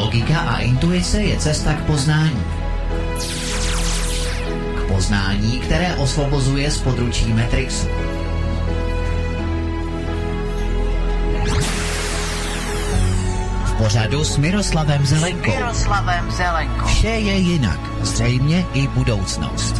Logika a intuice je cesta k poznání. K poznání, které osvobozuje z područí Matrixu. V pořadu s Miroslavem Zelenkou. Vše je jinak, zřejmě i budoucnost.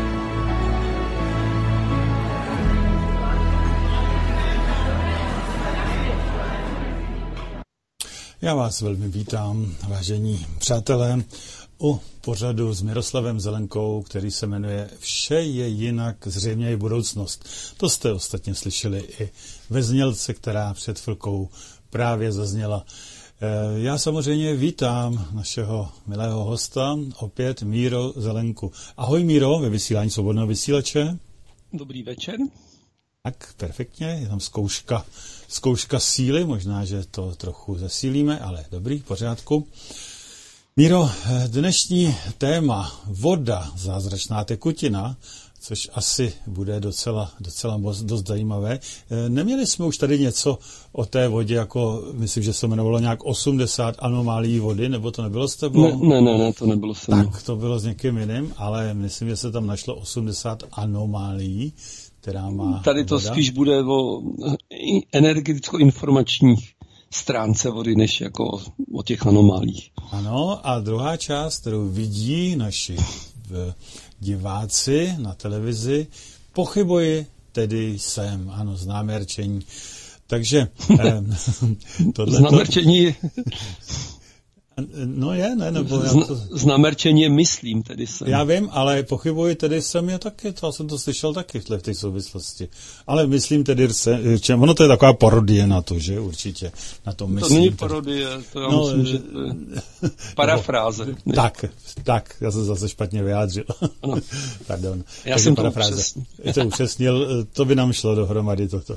Já vás velmi vítám, vážení přátelé, u pořadu s Miroslavem Zelenkou, který se jmenuje Vše je jinak, zřejmě i budoucnost. To jste ostatně slyšeli i ve znělce, která před chvilkou právě zazněla. Já samozřejmě vítám našeho milého hosta, opět Míro Zelenku. Ahoj Míro, ve vysílání Svobodného vysílače. Dobrý večer. Tak, perfektně, je tam zkouška síly, možná, že to trochu zesílíme, ale dobrý, v pořádku. Míro, dnešní téma voda, zázračná tekutina, což asi bude docela dost zajímavé. Neměli jsme už tady něco o té vodě, jako myslím, že se jmenovalo nějak 80 anomálií vody, nebo to nebylo s tebou? Ne, to nebylo se mnou. Tak, to bylo s někým jiným, ale myslím, že se tam našlo 80 anomálií, která má tady to voda. Spíš bude o energeticko-informačních stránce vody, než jako o těch anomálích. Ano, a druhá část, kterou vidí naši diváci na televizi, pochybuji, tedy jsem, ano, známé. Takže Známé. No je, ne, nebo Znamerčení je myslím, tedy jsem. Já vím, ale pochybuji, tedy jsem je taky, to jsem to slyšel taky v té souvislosti. Ale myslím tedy, ono to je taková parodie na to, že určitě, na to myslím. To není parodie, to já myslím, že to je parafráze. Tak, já jsem zase špatně vyjádřil. Ano. Pardon. Já jsem to upřesnil. To upřesnil, to by nám šlo dohromady toto.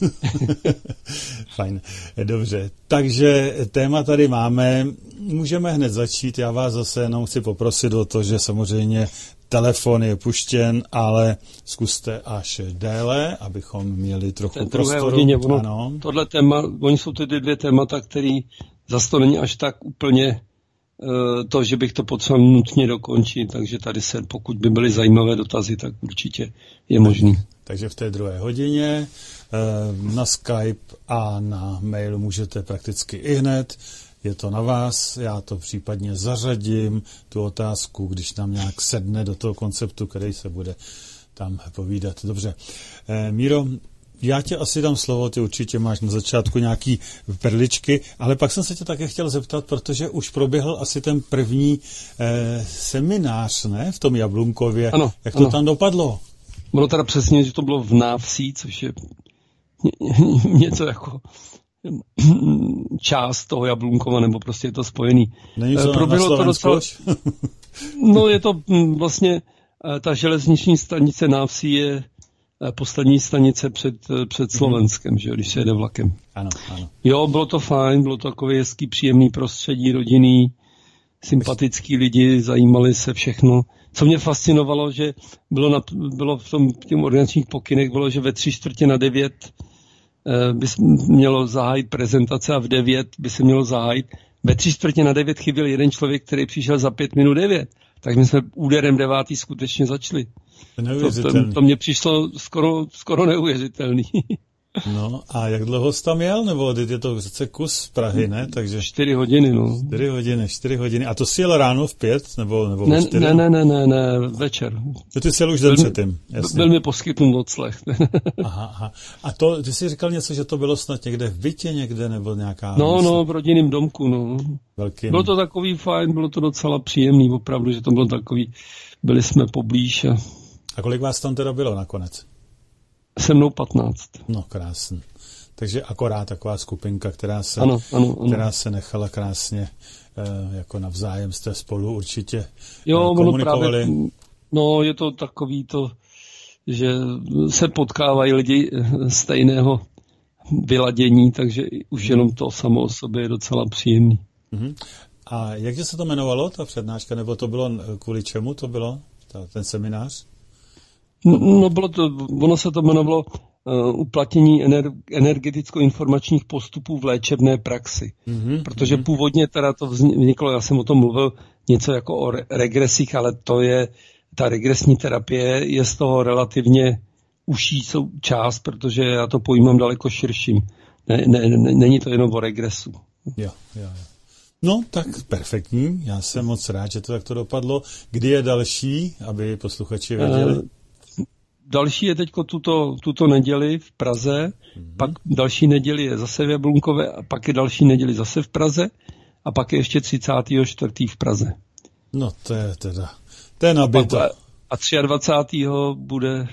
Fajn, dobře. Takže téma tady máme. Můžeme hned začít, já vás zase jenom chci poprosit o to, že samozřejmě telefon je puštěn, ale zkuste až déle, abychom měli trochu prostoru. Hodině, tohle téma, oni jsou ty dvě témata, které zase to není až tak úplně to, že bych to potřeboval nutně dokončit, takže tady se, pokud by byly zajímavé dotazy, tak určitě je možný. Takže v té druhé hodině na Skype a na mail můžete prakticky ihned. Je to na vás, já to případně zařadím, tu otázku, když nám nějak sedne do toho konceptu, který se bude tam povídat. Dobře. Míro, já tě asi dám slovo, ty určitě máš na začátku nějaký perličky, ale pak jsem se tě také chtěl zeptat, protože už proběhl asi ten první seminář, ne, v tom Jablunkově. Ano, jak to tam dopadlo? Bylo teda přesně, že to bylo v Návsí, což je něco jako část toho Jablunkova, nebo prostě je to spojený. Není to na Slovensku? No je to vlastně, ta železniční stanice Návsí je poslední stanice před Slovenskem, že když se jede vlakem. Ano. Jo, bylo to fajn, bylo to takové hezký, příjemný prostředí, rodinný, sympatický lidi, zajímali se všechno. Co mě fascinovalo, že bylo v těch organizačních pokynech, bylo, že ve 8:45 by se mělo zahájit prezentace a v 9 by se mělo zahájit. Ve 8:45 chyběl jeden člověk, který přišel za 5 minut 9. Tak my jsme úderem 9 skutečně začali. To mě přišlo skoro neuvěřitelný. No a jak dlouho jsi tam jel? Nebo je to přece kus z Prahy, ne? Takže 4 hodiny, no. 4 hodiny. A to jsi jel ráno v 5? Nebo ne, 4? Ne, večer. To ty jsi jel už den předtím. Byl mi poskytnut odslech. Aha. A to, ty jsi říkal něco, že to bylo snad někde v bytě někde, nebo nějaká... No, v rodinném domku, no. Velkým. Bylo to takový fajn, bylo to docela příjemný, opravdu, že to bylo takový, byli jsme poblíž. A kolik vás tam teda bylo nakonec? Se mnou 15. No, krásný. Takže akorát taková skupinka, která se nechala krásně jako navzájem jste spolu určitě komunikovali. Právě, je to takový to, že se potkávají lidi stejného vyladění, takže už jenom to samo o sobě je docela příjemný. A jakže se to jmenovalo, ta přednáška, nebo to bylo kvůli čemu to bylo, ten seminář? No ono se to jmenovalo uplatnění energeticko-informačních postupů v léčebné praxi. Protože původně teda to vzniklo, já jsem o tom mluvil, něco jako o regresích, ale ta regresní terapie je z toho relativně užší část, protože já to pojímám daleko širším. Není to jenom o regresu. Jo. No, tak perfektní. Já jsem moc rád, že to takto dopadlo. Kdy je další, aby posluchači věděli? Další je teď tuto neděli v Praze, pak další neděli je zase v Jablunkové, a pak je další neděli zase v Praze a pak je ještě 34. v Praze. No to je nabito. A 23. bude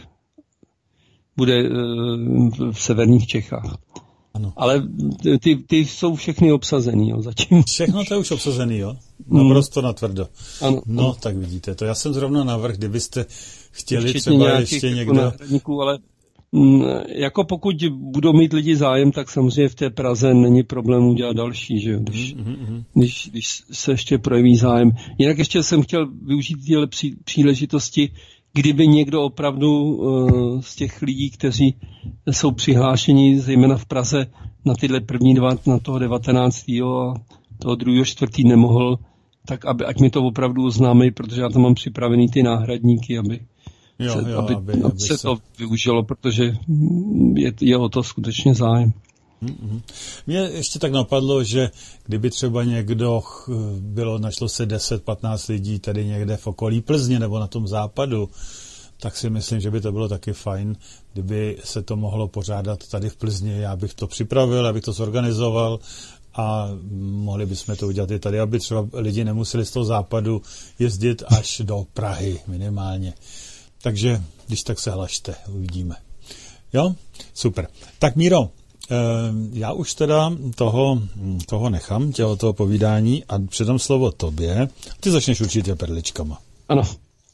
v severních Čechách. Ano. Ale ty jsou všechny obsazený, jo, zatím. Všechno to je už obsazený, jo? Naprosto natvrdo. Ano. No, tak vidíte to. Já jsem zrovna navrhl, kdybyste chtěli třeba ještě někdo... Ale jako pokud budou mít lidi zájem, tak samozřejmě v té Praze není problém udělat další, že jo, když se ještě projeví zájem. Jinak ještě jsem chtěl využít tyhle příležitosti, kdyby někdo opravdu z těch lidí, kteří jsou přihlášeni, zejména v Praze, na tyhle první dva, na toho 19. a toho 2. 4. nemohl, tak ať mi to opravdu oznámí, protože já tam mám připravený ty náhradníky, aby se to využilo, protože je o to skutečně zájem. Mně ještě tak napadlo, že kdyby třeba našlo se 10-15 lidí tady někde v okolí Plzně nebo na tom západu, tak si myslím, že by to bylo taky fajn, kdyby se to mohlo pořádat tady v Plzni. Já bych to připravil, abych to zorganizoval a mohli bychom to udělat i tady, aby třeba lidi nemuseli z toho západu jezdit až do Prahy minimálně. Takže když tak se hlašte, uvidíme. Jo? Super. Tak Míro, já už teda toho nechám, tě o toho povídání a předám slovo tobě. Ty začneš určitě perličkama. Ano.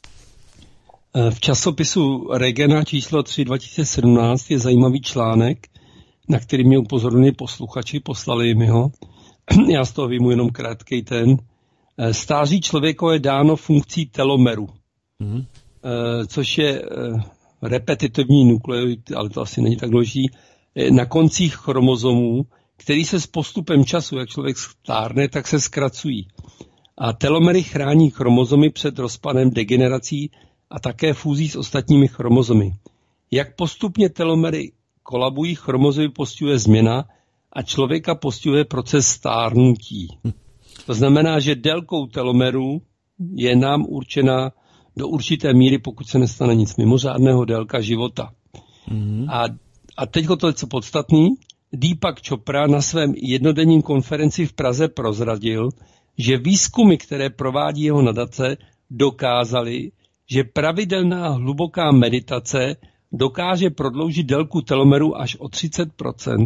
V časopisu Regena číslo 3 2017 je zajímavý článek, na který mě upozornili posluchači, poslali mi ho. Já z toho vyjmu jenom krátkej ten. Stáří člověka je dáno funkcí telomeru, což je repetitivní nukleoid, ale to asi není tak důležitý, na koncích chromozomů, který se s postupem času, jak člověk stárne, tak se zkracují. A telomery chrání chromozomy před rozpadem, degenerací a také fúzí s ostatními chromozomy. Jak postupně telomery kolabují, chromozomy postihuje změna a člověka postihuje proces stárnutí. To znamená, že délkou telomerů je nám určena do určité míry, pokud se nestane nic mimořádného, délka života. A teď to je co podstatný. Deepak Chopra na svém jednodenním konferenci v Praze prozradil, že výzkumy, které provádí jeho nadace, dokázaly, že pravidelná hluboká meditace dokáže prodloužit délku telomeru až o 30%.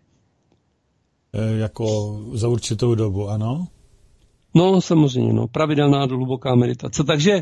Jako za určitou dobu, ano? No, samozřejmě, pravidelná hluboká meditace. Takže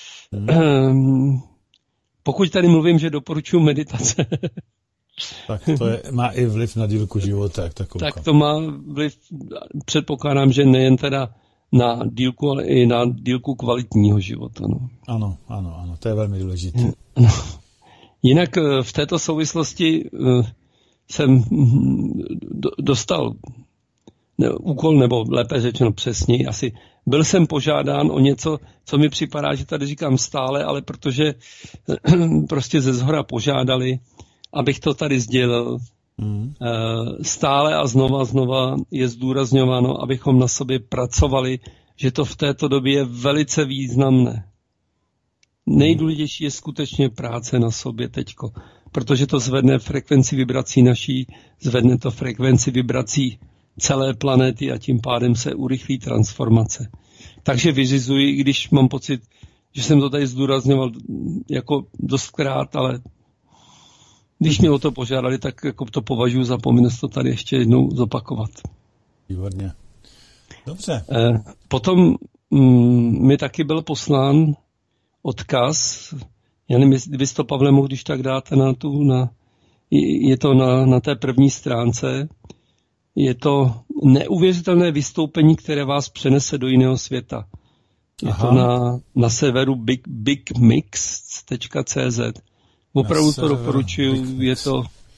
pokud tady mluvím, že doporučuji meditace, tak to má i vliv na dílku života, jak tak koukám. Tak to má vliv, předpokládám, že nejen teda na dílku, ale i na dílku kvalitního života. No. Ano, to je velmi důležité. No. Jinak v této souvislosti jsem dostal úkol, nebo lépe řečeno přesněji, asi byl jsem požádán o něco, co mi připadá, že tady říkám stále, ale protože prostě ze zhora požádali, abych to tady sdělil. Stále a znova je zdůrazňováno, abychom na sobě pracovali, že to v této době je velice významné. Nejdůležitější je skutečně práce na sobě teďko, protože to zvedne frekvenci vibrací naší, zvedne to frekvenci vibrací celé planety a tím pádem se urychlí transformace. Takže vyřizuji, když mám pocit, že jsem to tady zdůrazňoval jako dostkrát, ale když mě o to požádali, tak jako to považuji za povinnost to tady ještě jednou zopakovat. Výborně. Dobře. Potom mi taky byl poslán odkaz, já nevím, kdybys to, Pavle, mohl když tak dáte je to na té první stránce, je to neuvěřitelné vystoupení, které vás přenese do jiného světa. Je to na severu bigmix.cz. Opravdu to doporučuji, je to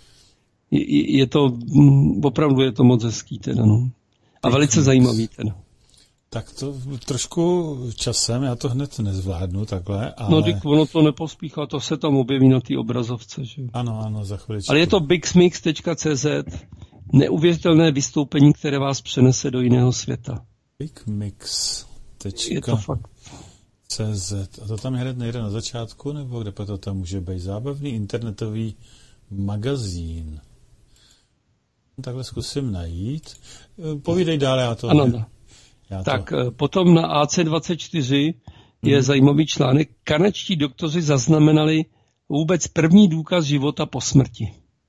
je to, opravdu je to moc hezký teda, no. A velice zajímavý teda. Tak to trošku časem, já to hned nezvládnu takhle, ale... No, tak ono to nepospíchá, to se tam objeví na té obrazovce, že? Ano, za chviličku. Ale je to bigmix.cz, neuvěřitelné vystoupení, které vás přenese do jiného světa. Bigmix.cz. Je to fakt. A to tam hned nejde na začátku, nebo kde to tam může být? Zábavný internetový magazín. Takhle zkusím najít. Povídej dále, já to... Ano, tak potom na AC24 je zajímavý článek. Kanadští doktoři zaznamenali vůbec první důkaz života po smrti.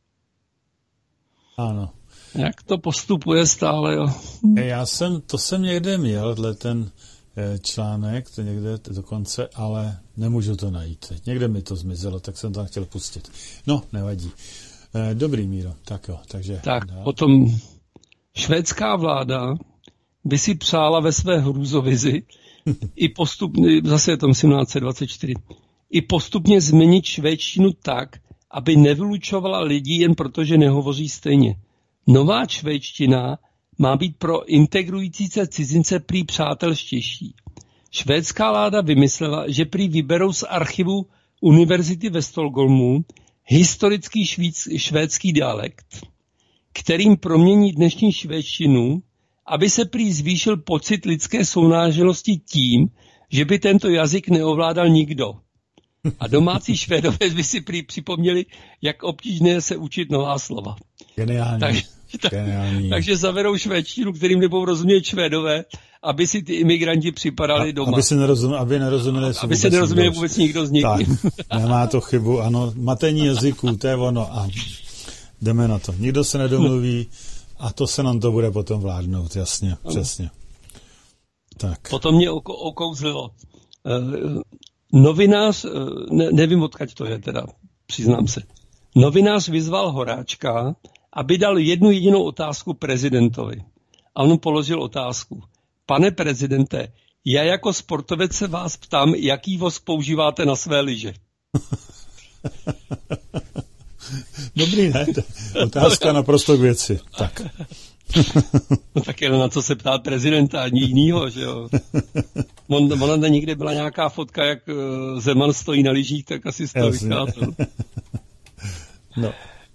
Ano. Jak to postupuje stále, jo? To jsem někde měl, ten článek, to někde dokonce, ale nemůžu to najít. Někde mi to zmizelo, tak jsem to chtěl pustit. No, nevadí. Dobrý, Míro, tak jo, takže... Tak, potom švédská vláda by si přála ve své hrůzovizi i postupně, zase je tam 1724, i postupně změnit švédštinu tak, aby nevylučovala lidi jen protože nehovoří stejně. Nová švédština má být pro integrující se cizince prý přátelštější. Švédská vláda vymyslela, že prý vyberou z archivu univerzity ve Stockholmu historický švédský dialekt, kterým promění dnešní švédštinu, aby se prý zvýšil pocit lidské sounáležitosti tím, že by tento jazyk neovládal nikdo. A domácí Švédové by si prý připomněli, jak obtížné se učit nová slova. Geniální. Takže zavedou švédštinu, kterým nebudou rozumět Švédové, aby si ty imigranti připadali doma. Aby se nerozuměli vůbec nikdo z nich. Tak, nemá to chybu, ano. Matení jazyků, to je ono a jdeme na to. Nikdo se nedomluví a to se nám to bude potom vládnout, jasně, přesně. Tak. Potom mě okouzlilo. Novinář, nevím odkud to je teda, přiznám se. Novinář vyzval Horáčka, aby dal jednu jedinou otázku prezidentovi. A on položil otázku. Pane prezidente, já jako sportovec se vás ptám, jaký vosk používáte na své lyže? Dobrý, ne? Otázka naprosto k věci. Tak. No tak jenom na co se ptá prezidenta, ani jinýho, že jo. Ona někde byla nějaká fotka, jak Zeman stojí na lyžích, tak asi z toho vycházelo. No.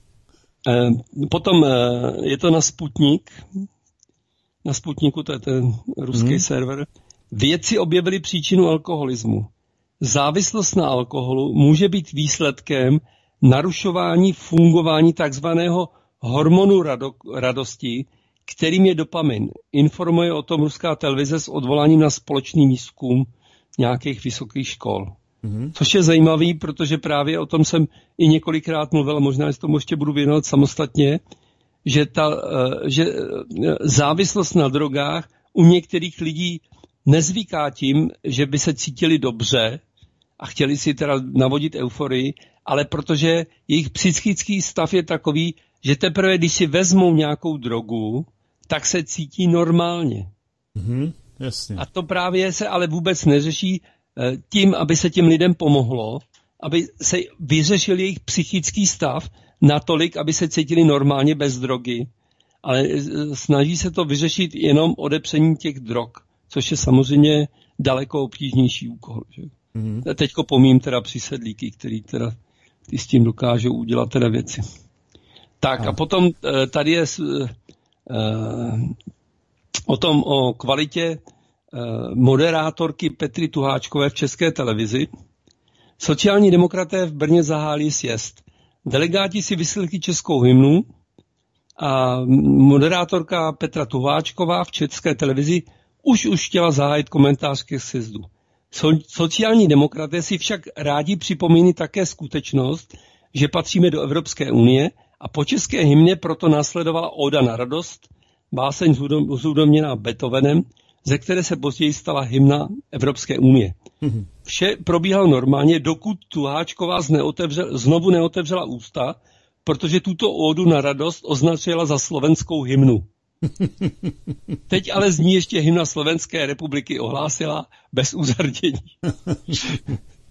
Potom je to na Sputnik. Na Sputniku, to je ten ruský server. Vědci objevili příčinu alkoholismu. Závislost na alkoholu může být výsledkem narušování fungování takzvaného hormonu radosti, kterým je dopamin. Informuje o tom ruská televize s odvoláním na společný výzkum nějakých vysokých škol. Což je zajímavý, protože právě o tom jsem i několikrát mluvil, a možná si tomu ještě budu věnovat samostatně, že závislost na drogách u některých lidí nezvyká tím, že by se cítili dobře a chtěli si teda navodit euforii, ale protože jejich psychický stav je takový, že teprve když si vezmou nějakou drogu, tak se cítí normálně. Jasně. A to právě se ale vůbec neřeší tím, aby se těm lidem pomohlo, aby se vyřešil jejich psychický stav natolik, aby se cítili normálně bez drogy, ale snaží se to vyřešit jenom odepřením těch drog, což je samozřejmě daleko obtížnější úkol. Že? Teďko pomím teda přisedlíky, který teda ty s tím dokážou udělat teda věci. Tak a potom tady je o kvalitě moderátorky Petry Tuháčkové v České televizi. Sociální demokraté v Brně zahájili sjezd. Delegáti si vyslechli českou hymnu a moderátorka Petra Tuháčková v České televizi už chtěla zahájit komentář ke sjezdu. Sociální demokraté si však rádi připomínají také skutečnost, že patříme do Evropské unie a po české hymně proto následovala Óda na radost, báseň zhudobněná Beethovenem, ze které se později stala hymna Evropské unie. Vše probíhalo normálně, dokud Tuháčková znovu neotevřela ústa, protože tuto ódu na radost označila za slovenskou hymnu. Teď ale z ní ještě hymna Slovenské republiky ohlásila bez uzardění.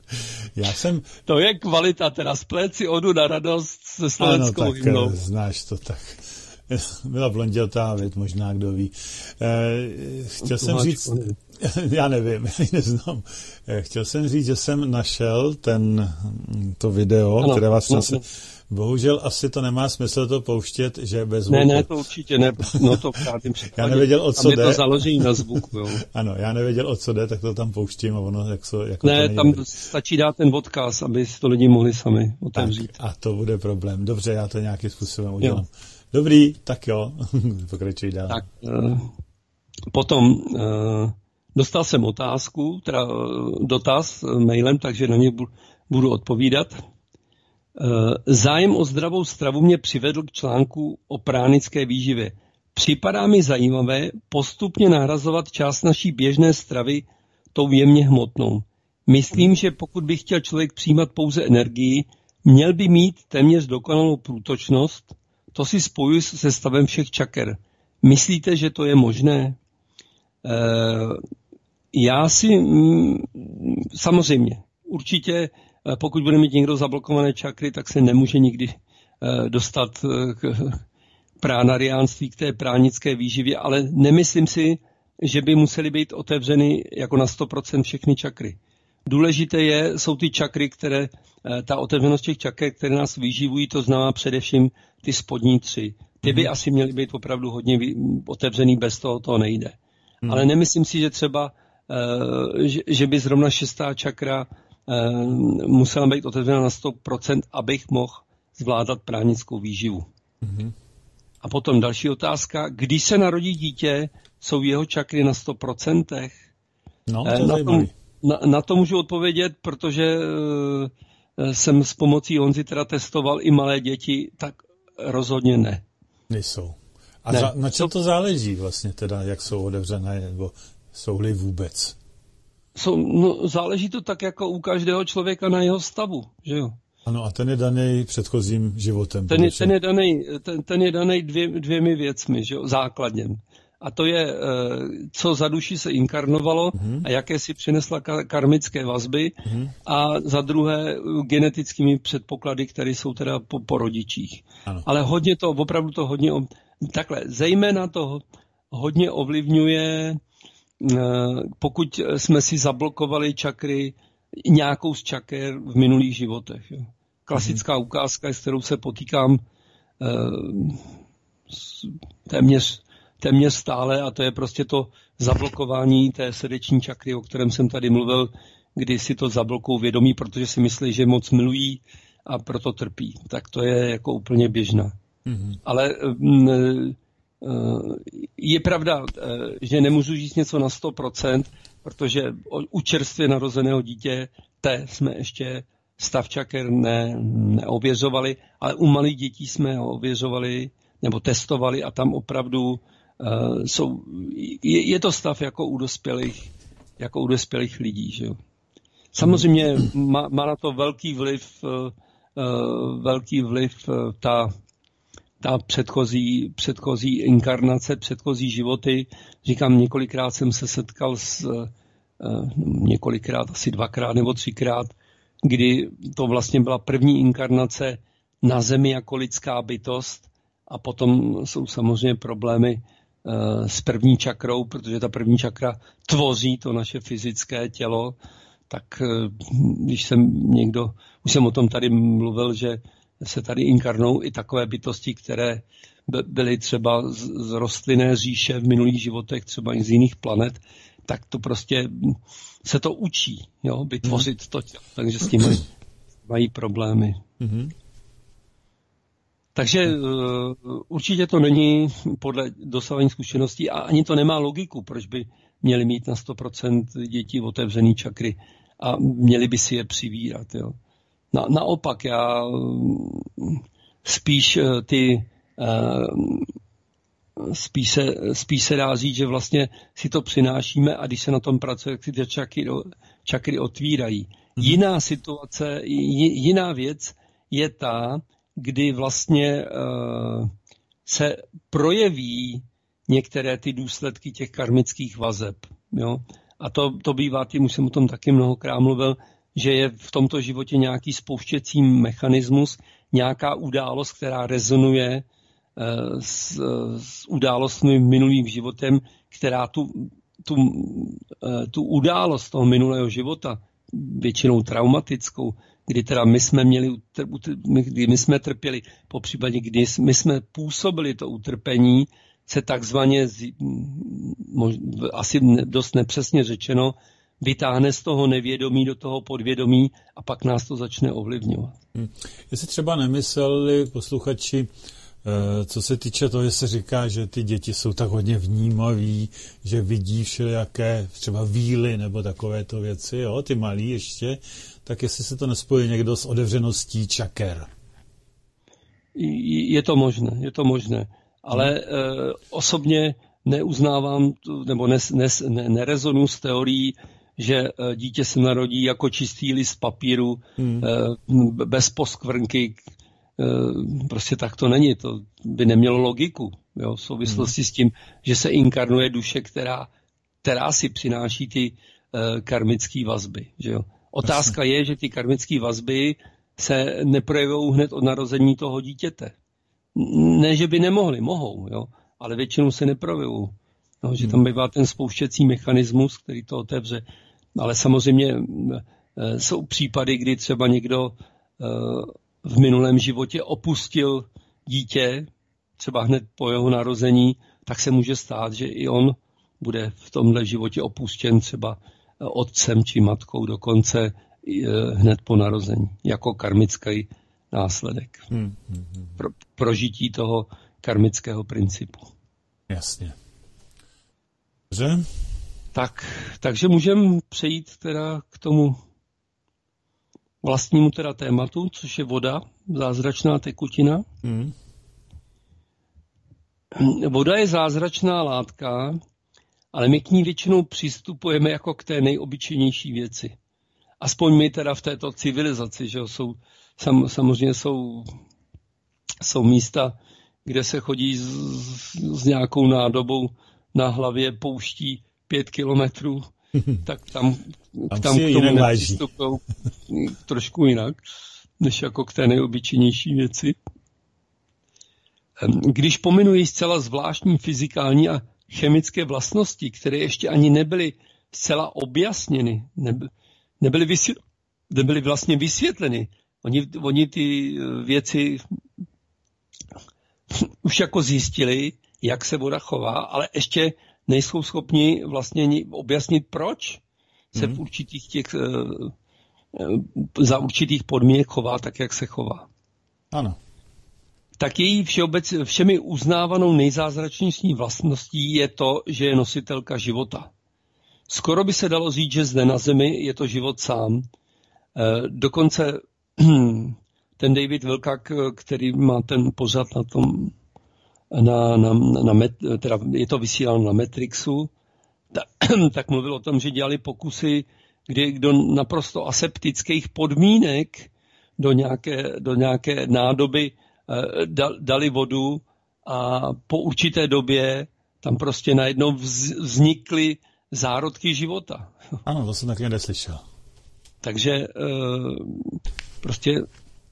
To je kvalita, teda splet si odu na radost se slovenskou hymnou. Ano, tak znáš to tak. Byla blondětá, možná kdo ví. Chtěl jsem říct, já nevím, já ji neznám. Chtěl jsem říct, že jsem našel to video, ano, které vás se... Bohužel asi to nemá smysl to pouštět, že bez zvuku. Ne, to určitě ne. No to v žádném případě. Já nevěděl, o co jde. Tam je to založení na zvuku. Jo. Ano, já nevěděl, o co jde, tak to tam pouštím a ono jako ne, tam stačí dát ten odkaz, aby si to lidi mohli sami otevřít. Tak, a to bude problém. Dobře, já to nějakým způsobem udělám. Jo. Dobrý, tak jo, pokračuj dál. Tak, potom dostal jsem otázku, teda dotaz mailem, takže na ně budu odpovídat. Zájem o zdravou stravu mě přivedl k článku o pránické výživě. Připadá mi zajímavé postupně nahrazovat část naší běžné stravy tou jemně hmotnou. Myslím, že pokud by chtěl člověk přijímat pouze energii, měl by mít téměř dokonalou průtočnost. To si spojuji se stavem všech čaker. Myslíte, že to je možné? Já si samozřejmě, určitě, pokud bude mít někdo zablokované čakry, tak se nemůže nikdy dostat k pránariánství, k té pránické výživě, ale nemyslím si, že by musely být otevřeny jako na 100% všechny čakry. Důležité jsou ty čakry, ta otevřenost těch čaker, které nás vyživují, to znamená především ty spodní 3. Ty by asi měly být opravdu hodně otevřený, bez toho to nejde. Ale nemyslím si, že třeba, že by zrovna 6. čakra musela být otevřena na 100%, abych mohl zvládat pránickou výživu. A potom další otázka. Když se narodí dítě, jsou jeho čakry na 100%? No, to je zajímavý. Na to můžu odpovědět, protože jsem s pomocí Honzy teda testoval i malé děti, tak rozhodně ne. Nejsou. A ne. Na čem to záleží vlastně teda, jak jsou otevřené, nebo jsou-li vůbec? Záleží to tak jako u každého člověka na jeho stavu, že jo? Ano, a ten je daný předchozím životem. Ten je daný dvěmi věcmi, že jo, základněm. A to je, co za duši se inkarnovalo a jaké si přinesla karmické vazby a za druhé genetickými předpoklady, které jsou teda po rodičích. Ano. Ale opravdu to hodně, takhle, zejména to hodně ovlivňuje, pokud jsme si zablokovali čakry, nějakou z čaker v minulých životech. Jo. Klasická ukázka, s kterou se potýkám téměř stále, a to je prostě to zablokování té srdeční čakry, o kterém jsem tady mluvil, kdy si to zablokují vědomí, protože si myslí, že moc milují a proto trpí. Tak to je jako úplně běžná. Ale je pravda, že nemůžu říct něco na 100%, protože u čerstvě narozeného dítěte jsme ještě stav čaker neověřovali, ale u malých dětí jsme ho ověřovali nebo testovali a tam opravdu je to stav jako u dospělých lidí. Že jo? Samozřejmě má na to velký vliv ta předchozí inkarnace, předchozí životy. Říkám, několikrát jsem se setkal asi 2krát nebo 3krát, kdy to vlastně byla první inkarnace na Zemi jako lidská bytost a potom jsou samozřejmě problémy s první čakrou, protože ta první čakra tvoří to naše fyzické tělo, tak když už jsem o tom tady mluvil, že se tady inkarnou i takové bytosti, které byly třeba z rostlinné říše v minulých životech, třeba i z jiných planet, tak to prostě se to učí, jo, vytvořit to tělo, takže s tím mají problémy. Takže určitě to není podle dosavadních zkušeností a ani to nemá logiku, proč by měli mít na 100% děti otevřený čakry a měli by si je přivírat. Jo. Naopak, já spíš se dá říct, že vlastně si to přinášíme a když se na tom pracuje, tak si ty čakry otvírají. Jiná situace, jiná věc je ta, kdy vlastně se projeví některé ty důsledky těch karmických vazeb. Jo? A to bývá tím, už jsem o tom taky mnohokrát mluvil, že je v tomto životě nějaký spouštěcí mechanismus, nějaká událost, která rezonuje s událostmi minulým životem, která tu událost toho minulého života, většinou traumatickou, kdy teda kdy my jsme trpěli, popřípadě kdy my jsme působili to utrpení, se takzvaně, asi dost nepřesně řečeno, vytáhne z toho nevědomí do toho podvědomí a pak nás to začne ovlivňovat. Jestli třeba nemysleli posluchači, co se týče toho, že se říká, že ty děti jsou tak hodně vnímaví, že vidí všelijaké třeba víly nebo takovéto věci, jo, ty malí ještě, tak jestli se to nespojí někdo s otevřeností čaker. Je to možné, ale osobně neuznávám, nebo nerezonuji s teorií, že dítě se narodí jako čistý list papíru, bez poskvrnky. Prostě tak to není, to by nemělo logiku, jo, v souvislosti s tím, že se inkarnuje duše, která si přináší ty karmické vazby. Že jo. Otázka je, že ty karmické vazby se neprojevují hned od narození toho dítěte. Ne, že by nemohly, mohou, jo, ale většinou se neprojevují. No, že tam bývá ten spouštěcí mechanismus, který to otevře. Ale samozřejmě jsou případy, kdy třeba někdo v minulém životě opustil dítě, třeba hned po jeho narození, tak se může stát, že i on bude v tomhle životě opuštěn třeba otcem či matkou dokonce hned po narození, jako karmický následek. Prožití toho karmického principu. Jasně. Dobře. Takže můžeme přejít teda k tomu vlastnímu teda tématu, což je voda, zázračná tekutina. Voda je zázračná látka, ale my k ní většinou přistupujeme jako k té nejobyčejnější věci. Aspoň my teda v této civilizaci, že samozřejmě jsou místa, kde se chodí s nějakou nádobou na hlavě, pouští 5 kilometrů, tak tam k tomu nepřistupují trošku jinak, než jako k té nejobyčejnější věci. Když pominuji zcela zvláštní fyzikální a chemické vlastnosti, které ještě ani nebyly zcela objasněny, nebyly vlastně vysvětleny, oni ty věci už jako zjistili, jak se voda chová, ale ještě nejsou schopni vlastně objasnit, proč se v za určitých podmínek chová tak, jak se chová. Ano. Tak její všemi uznávanou nejzázračnější vlastností je to, že je nositelka života. Skoro by se dalo říct, že zde na zemi je to život sám. Dokonce ten David Wilcock, který má ten pořad na tom, teda je to vysíláno na Matrixu, tak mluvil o tom, že dělali pokusy, kdy do naprosto aseptických podmínek do nějaké nádoby dali vodu a po určité době tam prostě najednou vznikly zárodky života. Ano, to jsem taky neslyšel. Takže prostě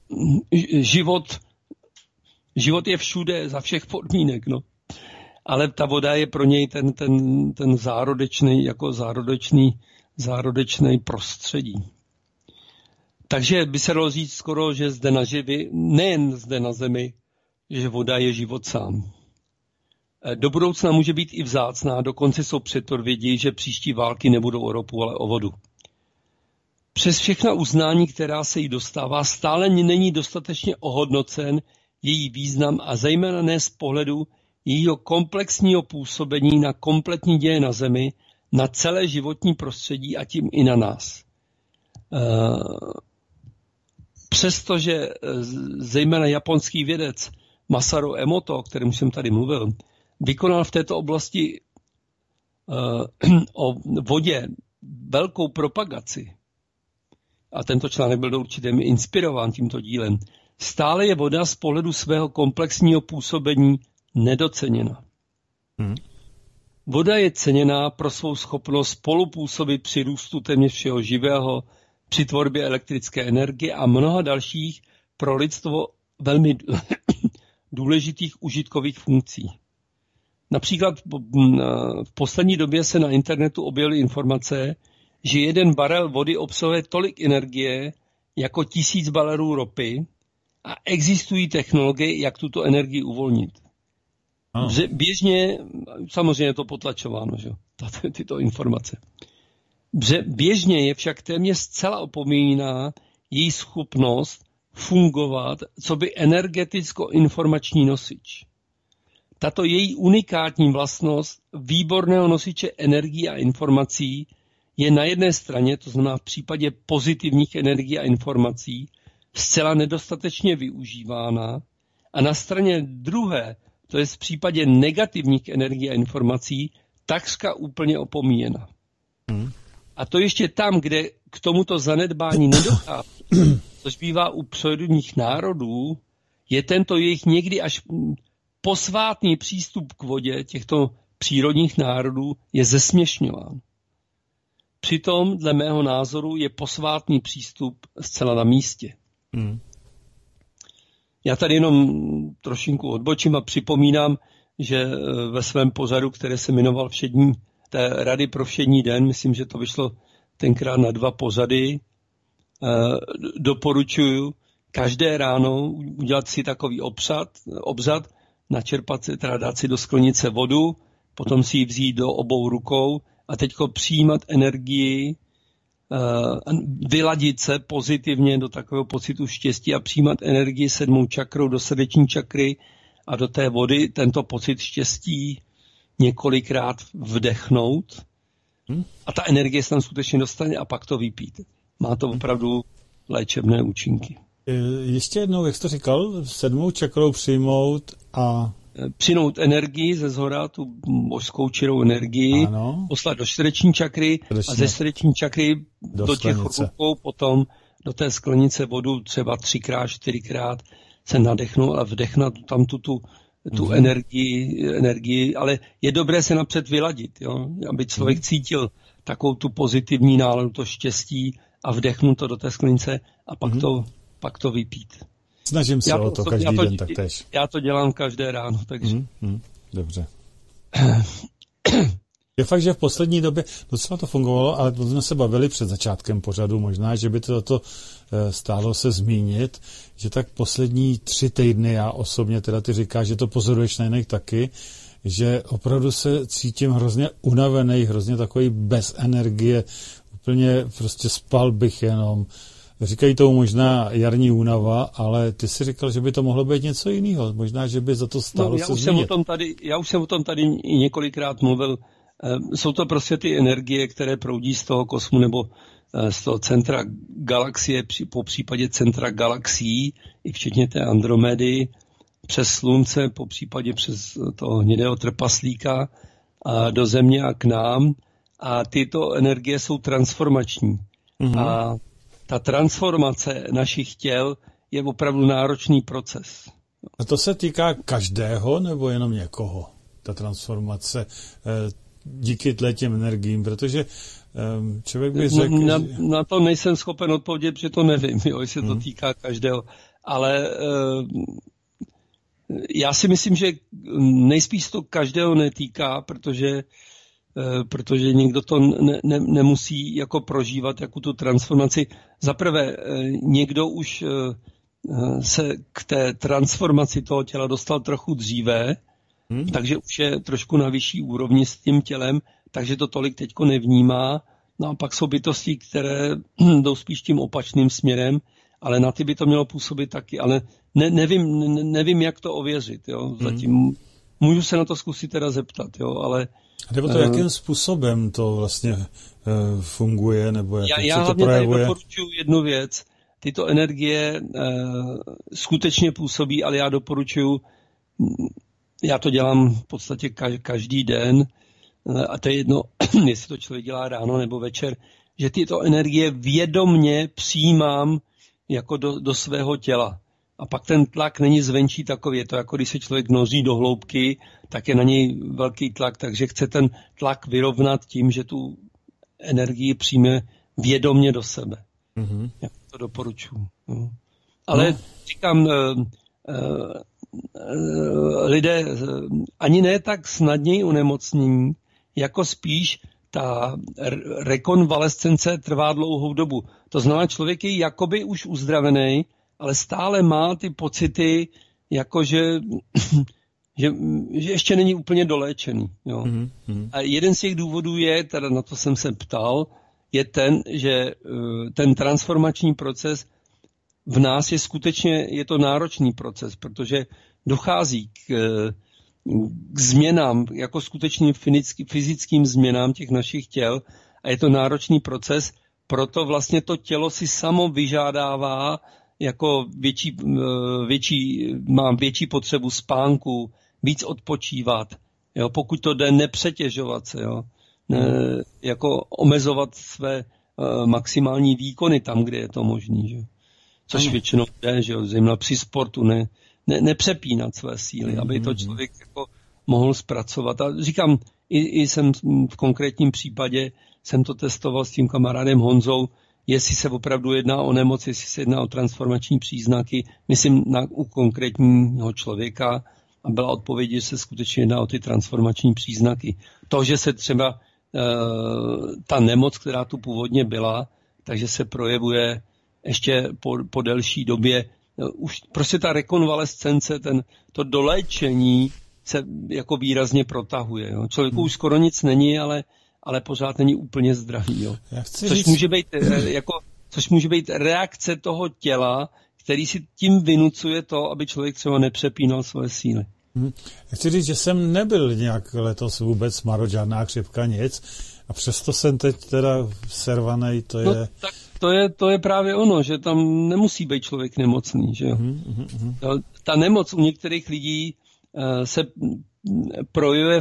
život je všude, za všech podmínek, no. Ale ta voda je pro něj ten zárodečný, jako zárodečný prostředí. Takže by se dalo říct skoro, že nejen zde na zemi, že voda je život sám. Do budoucna může být i vzácná, dokonce jsou předpovědi, že příští války nebudou o ropu, ale o vodu. Přes všechna uznání, která se jí dostává, stále není dostatečně ohodnocen její význam a zejména ne z pohledu jejího komplexního působení na kompletní děje na zemi, na celé životní prostředí a tím i na nás. Přestože zejména japonský vědec Masaru Emoto, o kterém jsem tady mluvil, vykonal v této oblasti o vodě velkou propagaci, a tento článek byl do určité míry inspirován tímto dílem, stále je voda z pohledu svého komplexního působení nedoceněna. Voda je ceněná pro svou schopnost spolupůsobit při růstu téměř všeho živého, při tvorbě elektrické energie a mnoha dalších pro lidstvo velmi důležitých užitkových funkcí. Například v poslední době se na internetu objevily informace, že 1 barel vody obsahuje tolik energie jako 1000 barelů ropy a existují technologie, jak tuto energii uvolnit. Běžně, samozřejmě je to potlačováno, že? Tyto informace. Běžně je však téměř zcela opomíná její schopnost fungovat coby energeticko-informační nosič. Tato její unikátní vlastnost výborného nosiče energií a informací je na jedné straně, to znamená v případě pozitivních energií a informací, zcela nedostatečně využívána a na straně druhé, to je v případě negativních energií a informací, takřka úplně opomíjena. A to ještě tam, kde k tomuto zanedbání nedochází, což bývá u pseudonních národů, je tento jejich někdy až posvátný přístup k vodě těchto přírodních národů je zesměšňován. Přitom, dle mého názoru, je posvátný přístup zcela na místě. Já tady jenom trošinku odbočím a připomínám, že ve svém pořadu, které se jmenoval té Rady pro všední den, myslím, že to vyšlo tenkrát na 2 pořady, doporučuji každé ráno udělat si takový obřad, načerpat si, teda dát si do sklenice vodu, potom si ji vzít do obou rukou a teďko přijímat energii, vyladit se pozitivně do takového pocitu štěstí a přijímat energii 7. čakrou do srdeční čakry a do té vody tento pocit štěstí několikrát vdechnout a ta energie se tam skutečně dostane a pak to vypít. Má to opravdu léčebné účinky. Ještě jednou, jak jsi to říkal, 7. čakrou přijmout a... Přijmout energii ze zhora, tu božskou čirou energii, ano. Poslat do srdeční čakry a ze srdeční čakry do těch rukou, potom do té sklenice vodu třeba 3x, 4x se nadechnout a vdechnat tam tu energii, ale je dobré se napřed vyladit, jo? Aby člověk cítil takovou tu pozitivní náladu, to štěstí a vdechnut to do té sklenice a pak to vypít. Snažím se o to každý den taktéž. Já to dělám každé ráno, takže... Dobře. Je fakt, že v poslední době docela to fungovalo, ale jsme se bavili před začátkem pořadu, možná, že by to stálo se zmínit, že tak poslední 3 týdny, já osobně teda ty říkáš, že to pozoruješ na jiných taky, že opravdu se cítím hrozně unavený, hrozně takový bez energie, úplně prostě spal bych jenom. Říkají tomu možná jarní únava, ale ty si říkal, že by to mohlo být něco jiného. Možná, že by za to stálo se zmínit. Já už jsem o tom tady několikrát mluvil. Jsou to prostě ty energie, které proudí z toho kosmu nebo z toho centra galaxie, po případě centra galaxií, i včetně té Andromedy, přes Slunce, po případě přes toho hnědého trpaslíka a do Země a k nám. A tyto energie jsou transformační. A ta transformace našich těl je opravdu náročný proces. A to se týká každého nebo jenom někoho, ta transformace díky těm energiím, protože člověk by řekl... Na to nejsem schopen odpovědět, protože to nevím, jestli to týká každého. Ale já si myslím, že nejspíš to každého netýká, protože někdo to nemusí jako prožívat, jako tu transformaci. Zaprvé, někdo už se k té transformaci toho těla dostal trochu dříve, takže už je trošku na vyšší úrovni s tím tělem, takže to tolik teďko nevnímá. No a pak jsou bytosti, které jdou spíš tím opačným směrem, ale na ty by to mělo působit taky. Ale nevím, jak to ověřit. Jo? Zatím můžu se na to zkusit teda zeptat, jo? Ale... Nebo to, jakým způsobem to vlastně funguje, nebo jak já se to projevuje? Já doporučuji jednu věc. Tyto energie skutečně působí, ale já doporučuji, já to dělám v podstatě každý den, a to je jedno, jestli to člověk dělá ráno nebo večer, že tyto energie vědomně přijímám jako do svého těla. A pak ten tlak není zvenčí takový, je to jako když se člověk noří do hloubky, tak je na něj velký tlak, takže chce ten tlak vyrovnat tím, že tu energii přijme vědomně do sebe. Já to doporučuji. No. Ale říkám, lidé ani ne tak snadněji onemocnění, jako spíš ta rekonvalescence trvá dlouhou dobu. To znamená, člověk je jakoby už uzdravený, ale stále má ty pocity, jakože že ještě není úplně doléčený. Jo. A jeden z těch důvodů je, teda na to jsem se ptal, je ten, že ten transformační proces v nás je skutečně, je to náročný proces, protože dochází k změnám, jako skutečným fyzickým změnám těch našich těl a je to náročný proces, proto vlastně to tělo si samo vyžádává jako mám větší potřebu spánku, víc odpočívat, jo, pokud to jde, nepřetěžovat se, jo, jako omezovat své maximální výkony tam, kde je to možný, že? Což většinou jde, že jo, zejména při sportu, nepřepínat své síly, aby to člověk jako mohl zpracovat. A říkám, i jsem v konkrétním případě, jsem to testoval s tím kamarádem Honzou, jestli se opravdu jedná o nemoc, jestli se jedná o transformační příznaky, myslím u konkrétního člověka, a byla odpověď, že se skutečně jedná o ty transformační příznaky. To, že se třeba ta nemoc, která tu původně byla, takže se projevuje ještě po delší době. Už prostě ta rekonvalescence, to doléčení se jako výrazně protahuje. Jo. Člověku už skoro nic není, ale pořád není úplně zdravý. Jo. Což může být reakce toho těla, který si tím vynucuje to, aby člověk třeba nepřepínal svoje síly. Chci říct, že jsem nebyl nějak letos vůbec marod, žádná chřipka, nic. A přesto jsem teď teda servanej, to je... No, tak to je právě ono, že tam nemusí být člověk nemocný, že jo. Ta nemoc u některých lidí se projevuje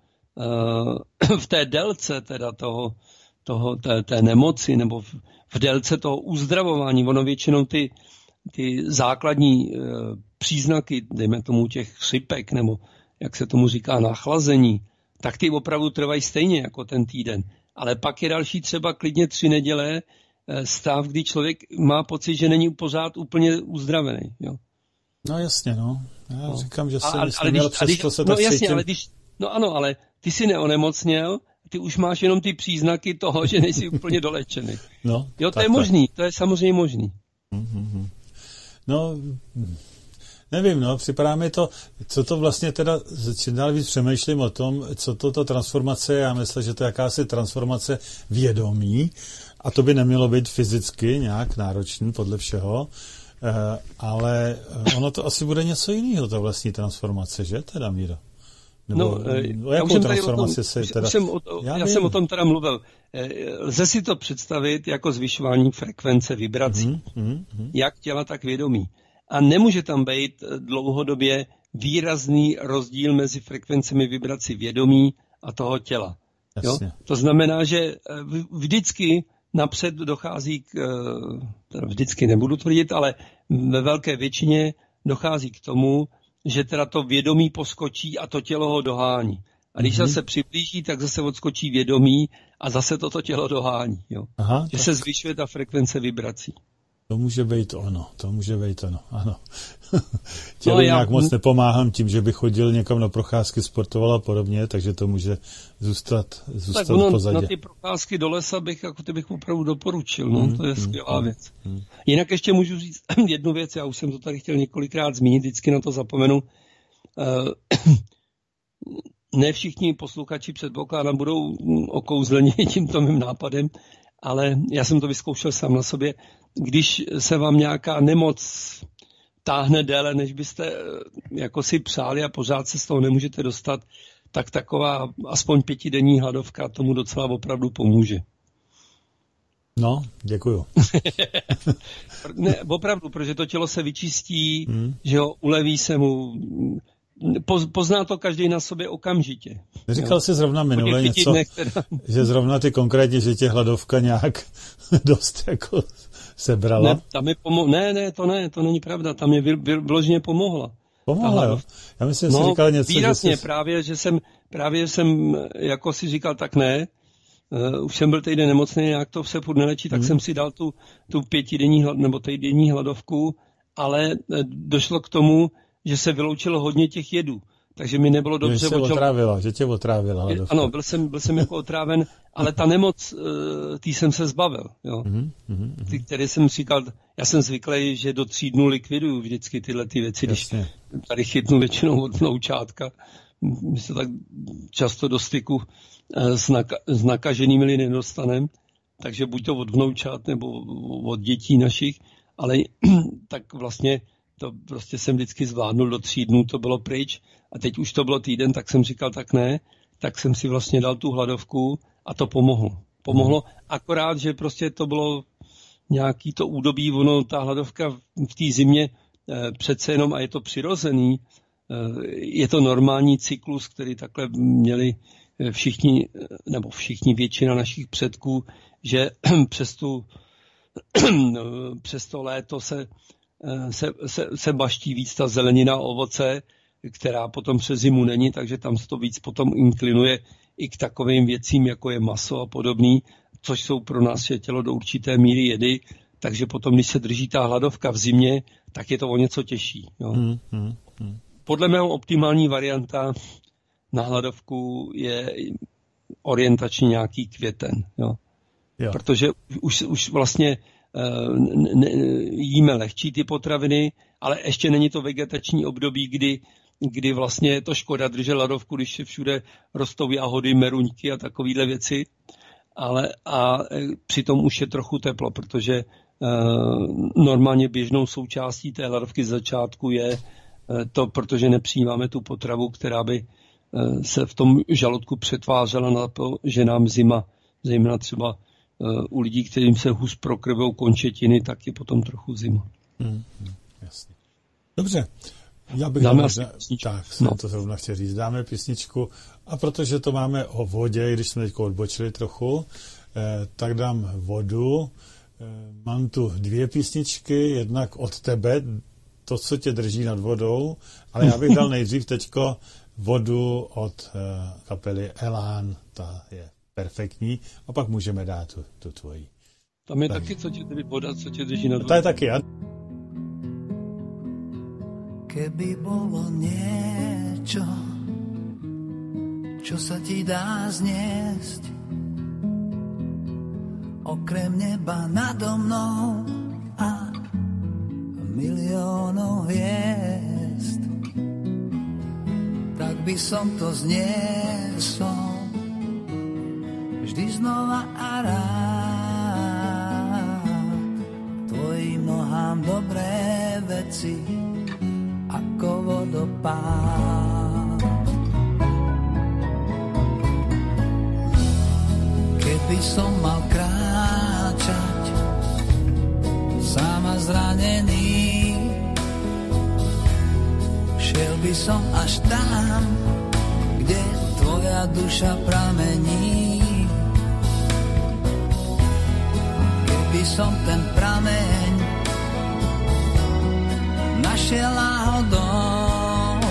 v té délce teda té nemoci, nebo v délce toho uzdravování. Ono většinou ty základní příznaky, dejme tomu těch chřipek, nebo jak se tomu říká, nachlazení, tak ty opravdu trvají stejně jako ten týden. Ale pak je další třeba klidně 3 neděle stav, kdy člověk má pocit, že není pořád úplně uzdravený. Jo. No jasně, no. Já říkám, že jsem měl přesto se tak cítím. Ale ty jsi neonemocněl, ty už máš jenom ty příznaky toho, že nejsi úplně dolečený. No, jo, to je možný, to je samozřejmě možný. No, nevím, připadá mi to, co to vlastně teda, čím dál víc přemýšlím o tom, co to transformace je, já myslím, že to je jakási transformace vědomí a to by nemělo být fyzicky nějak náročný podle všeho, ale ono to asi bude něco jiného, ta vlastní transformace, že teda, Míro? O jakou transformaci se teda... Já jsem o tom teda mluvil. Lze si to představit jako zvyšování frekvence vibrací. Jak těla, tak vědomí. A nemůže tam být dlouhodobě výrazný rozdíl mezi frekvencemi vibrací vědomí a toho těla. Jo? To znamená, že vždycky napřed dochází vždycky nebudu tvrdit, ale ve velké většině dochází k tomu, že teda to vědomí poskočí a to tělo ho dohání. A když se přiblíží, tak zase odskočí vědomí a zase toto tělo dohání. Jo? Že se zvyšuje ta frekvence vibrací. To může být ono, ano. Tělu nějak moc nepomáhám tím, že bych chodil někam na procházky, sportoval a podobně, takže to může zůstat v pozadí. Na ty procházky do lesa bych opravdu doporučil, to je skvělá věc. Jinak ještě můžu říct jednu věc, já už jsem to tady chtěl několikrát zmínit, vždycky na to zapomenu. Ne všichni posluchači, předpokládám, budou okouzleni tímto mým nápadem, ale já jsem to vyzkoušel sám na sobě. Když se vám nějaká nemoc táhne déle, než byste jako si přáli a pořád se z toho nemůžete dostat, tak taková aspoň 5denní hladovka tomu docela opravdu pomůže. No, děkuju. Ne, opravdu, protože to tělo se vyčistí, že ho uleví se mu, pozná to každý na sobě okamžitě. Říkal jsi zrovna minule něco, že zrovna ty konkrétně, že tě hladovka nějak dost jako sebrala? To není pravda, tam je vyloženě pomohla. Pomohla, jo? Já myslím, že jsi říkal něco, výrazně, právě jsem jako si říkal, tak ne, už jsem byl týden nemocný, nějak to se furt nelečí, tak jsem si dal tu 5denní nebo týdenní hladovku, ale došlo k tomu, že se vyloučilo hodně těch jedů. Takže mi nebylo dobře. Že tě otrávila hladovka. Ano, byl jsem jako otráven, ale ta nemoc, tý jsem se zbavil. Jo. Ty, který jsem říkal, já jsem zvyklý, že do 3 dnů likviduju vždycky tyhle ty věci, když tady chytnu většinou od vnoučátka. My se tak často do styku s nakaženými lidmi nedostaneme, takže buď to od vnoučat nebo od dětí našich, ale tak vlastně to prostě jsem vždycky zvládnul do 3 dnů, to bylo pryč a teď už to bylo týden, tak jsem říkal tak ne, tak jsem si vlastně dal tu hladovku a to pomohlo, akorát, že prostě to bylo nějaký to údobí, ta hladovka v té zimě přece jenom, a je to přirozený, je to normální cyklus, který takhle měli všichni většina našich předků, že přes to léto se baští víc ta zelenina, ovoce, která potom přes zimu není, takže tam se to víc potom inklinuje i k takovým věcím, jako je maso a podobný, což jsou pro nás tělo do určité míry jedy, takže potom, když se drží ta hladovka v zimě, tak je to o něco těžší. Jo. Podle mého optimální varianta na hladovku je orientačně nějaký květen. Jo. Protože už vlastně jíme lehčí ty potraviny, ale ještě není to vegetační období, kdy vlastně je to škoda držet hladovku, když všude rostou jahody, meruňky a takovéhle věci. A přitom už je trochu teplo, protože normálně běžnou součástí té hladovky z začátku je to, protože nepřijímáme tu potravu, která by se v tom žaludku přetvářela na to, že nám zima, zejména třeba u lidí, kterým se hůř prokrvou končetiny, tak je potom trochu zima. Jasně. Dobře. Já bych to zrovna chtěl říct. Dáme písničku a protože to máme o vodě, když jsme teď odbočili trochu, tak dám vodu. Mám tu 2 písničky, jednak od tebe, to, co tě drží nad vodou, ale já bych dal nejdřív teďko vodu od kapely Elán, ta je perfektní, a pak můžeme dát tu tvoji. Tam je taky, co tě drží nad vodou. To je taky, ja? Keby bolo niečo, čo sa ti dá zniesť, okrem neba nado mnou a miliónov hviezd, tak by som to zniesol vždy znova a rád. Tvojim nohám dobré veci ako vodopád. Keby som mal kráčať sám a zranený, šiel by som až tam, kde tvoja duša pramení. Keby som ten prameň našiel náhodou,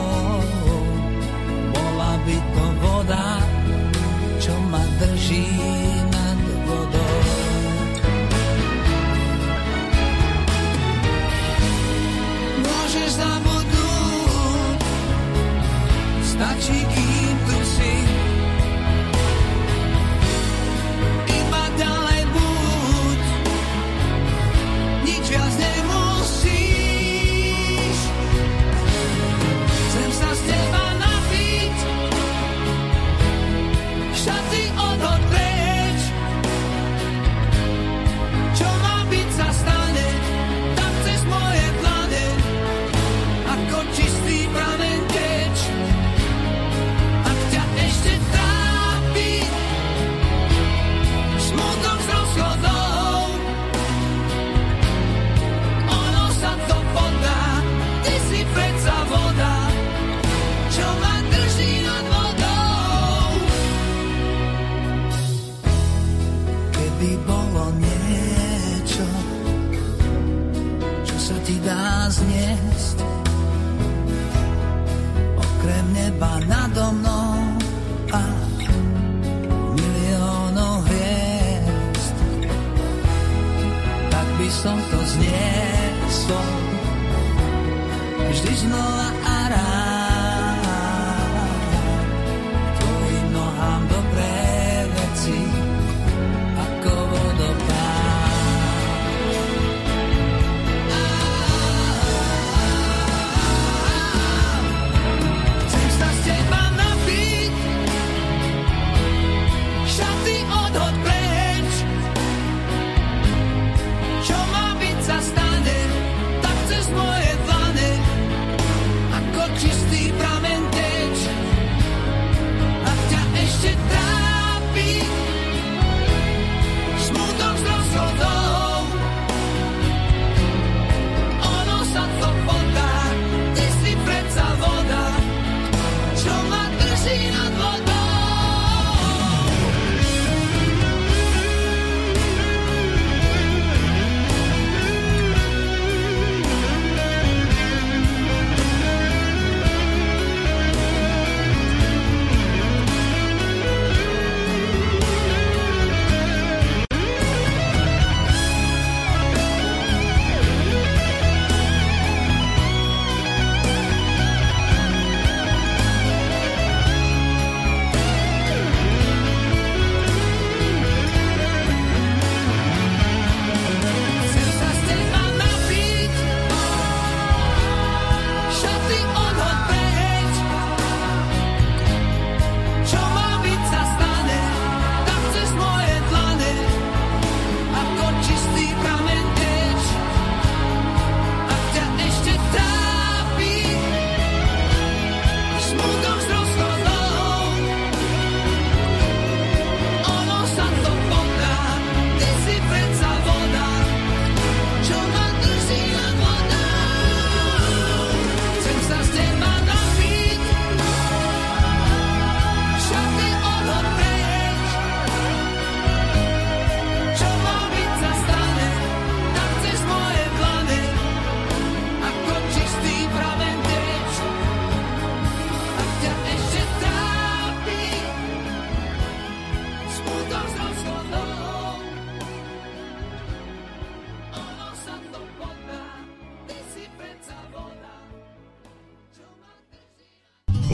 bola by to voda, čo ma drží nad vodou. Môžeš zabudnúť, stačí, kým tu si. Iba ďalej buď, nič viac nemusíš. Chcem sa z teba napiť, šaty odhoď preč. Čo má byť, sa stane, tak cez moje dlane, ako čistý prameň teč. Ak ťa ešte trápi smutok z rozchodov, ono sa to podá, ty si predsa voda, čo ma drží nad vodou. Keby bolo niečo, čo sa ti dá zniesť, okrem neba nado mnou a miliónov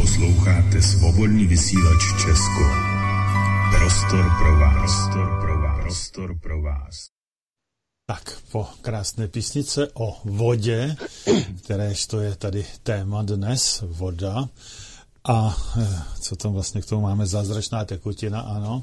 Posloucháte Svobodný vysílač Česko. Prostor pro vás. Prostor pro vás. Tak, po krásné písnice o vodě, kteréž to je tady téma dnes, voda. A co tam vlastně k tomu máme? Zázračná tekutina, ano.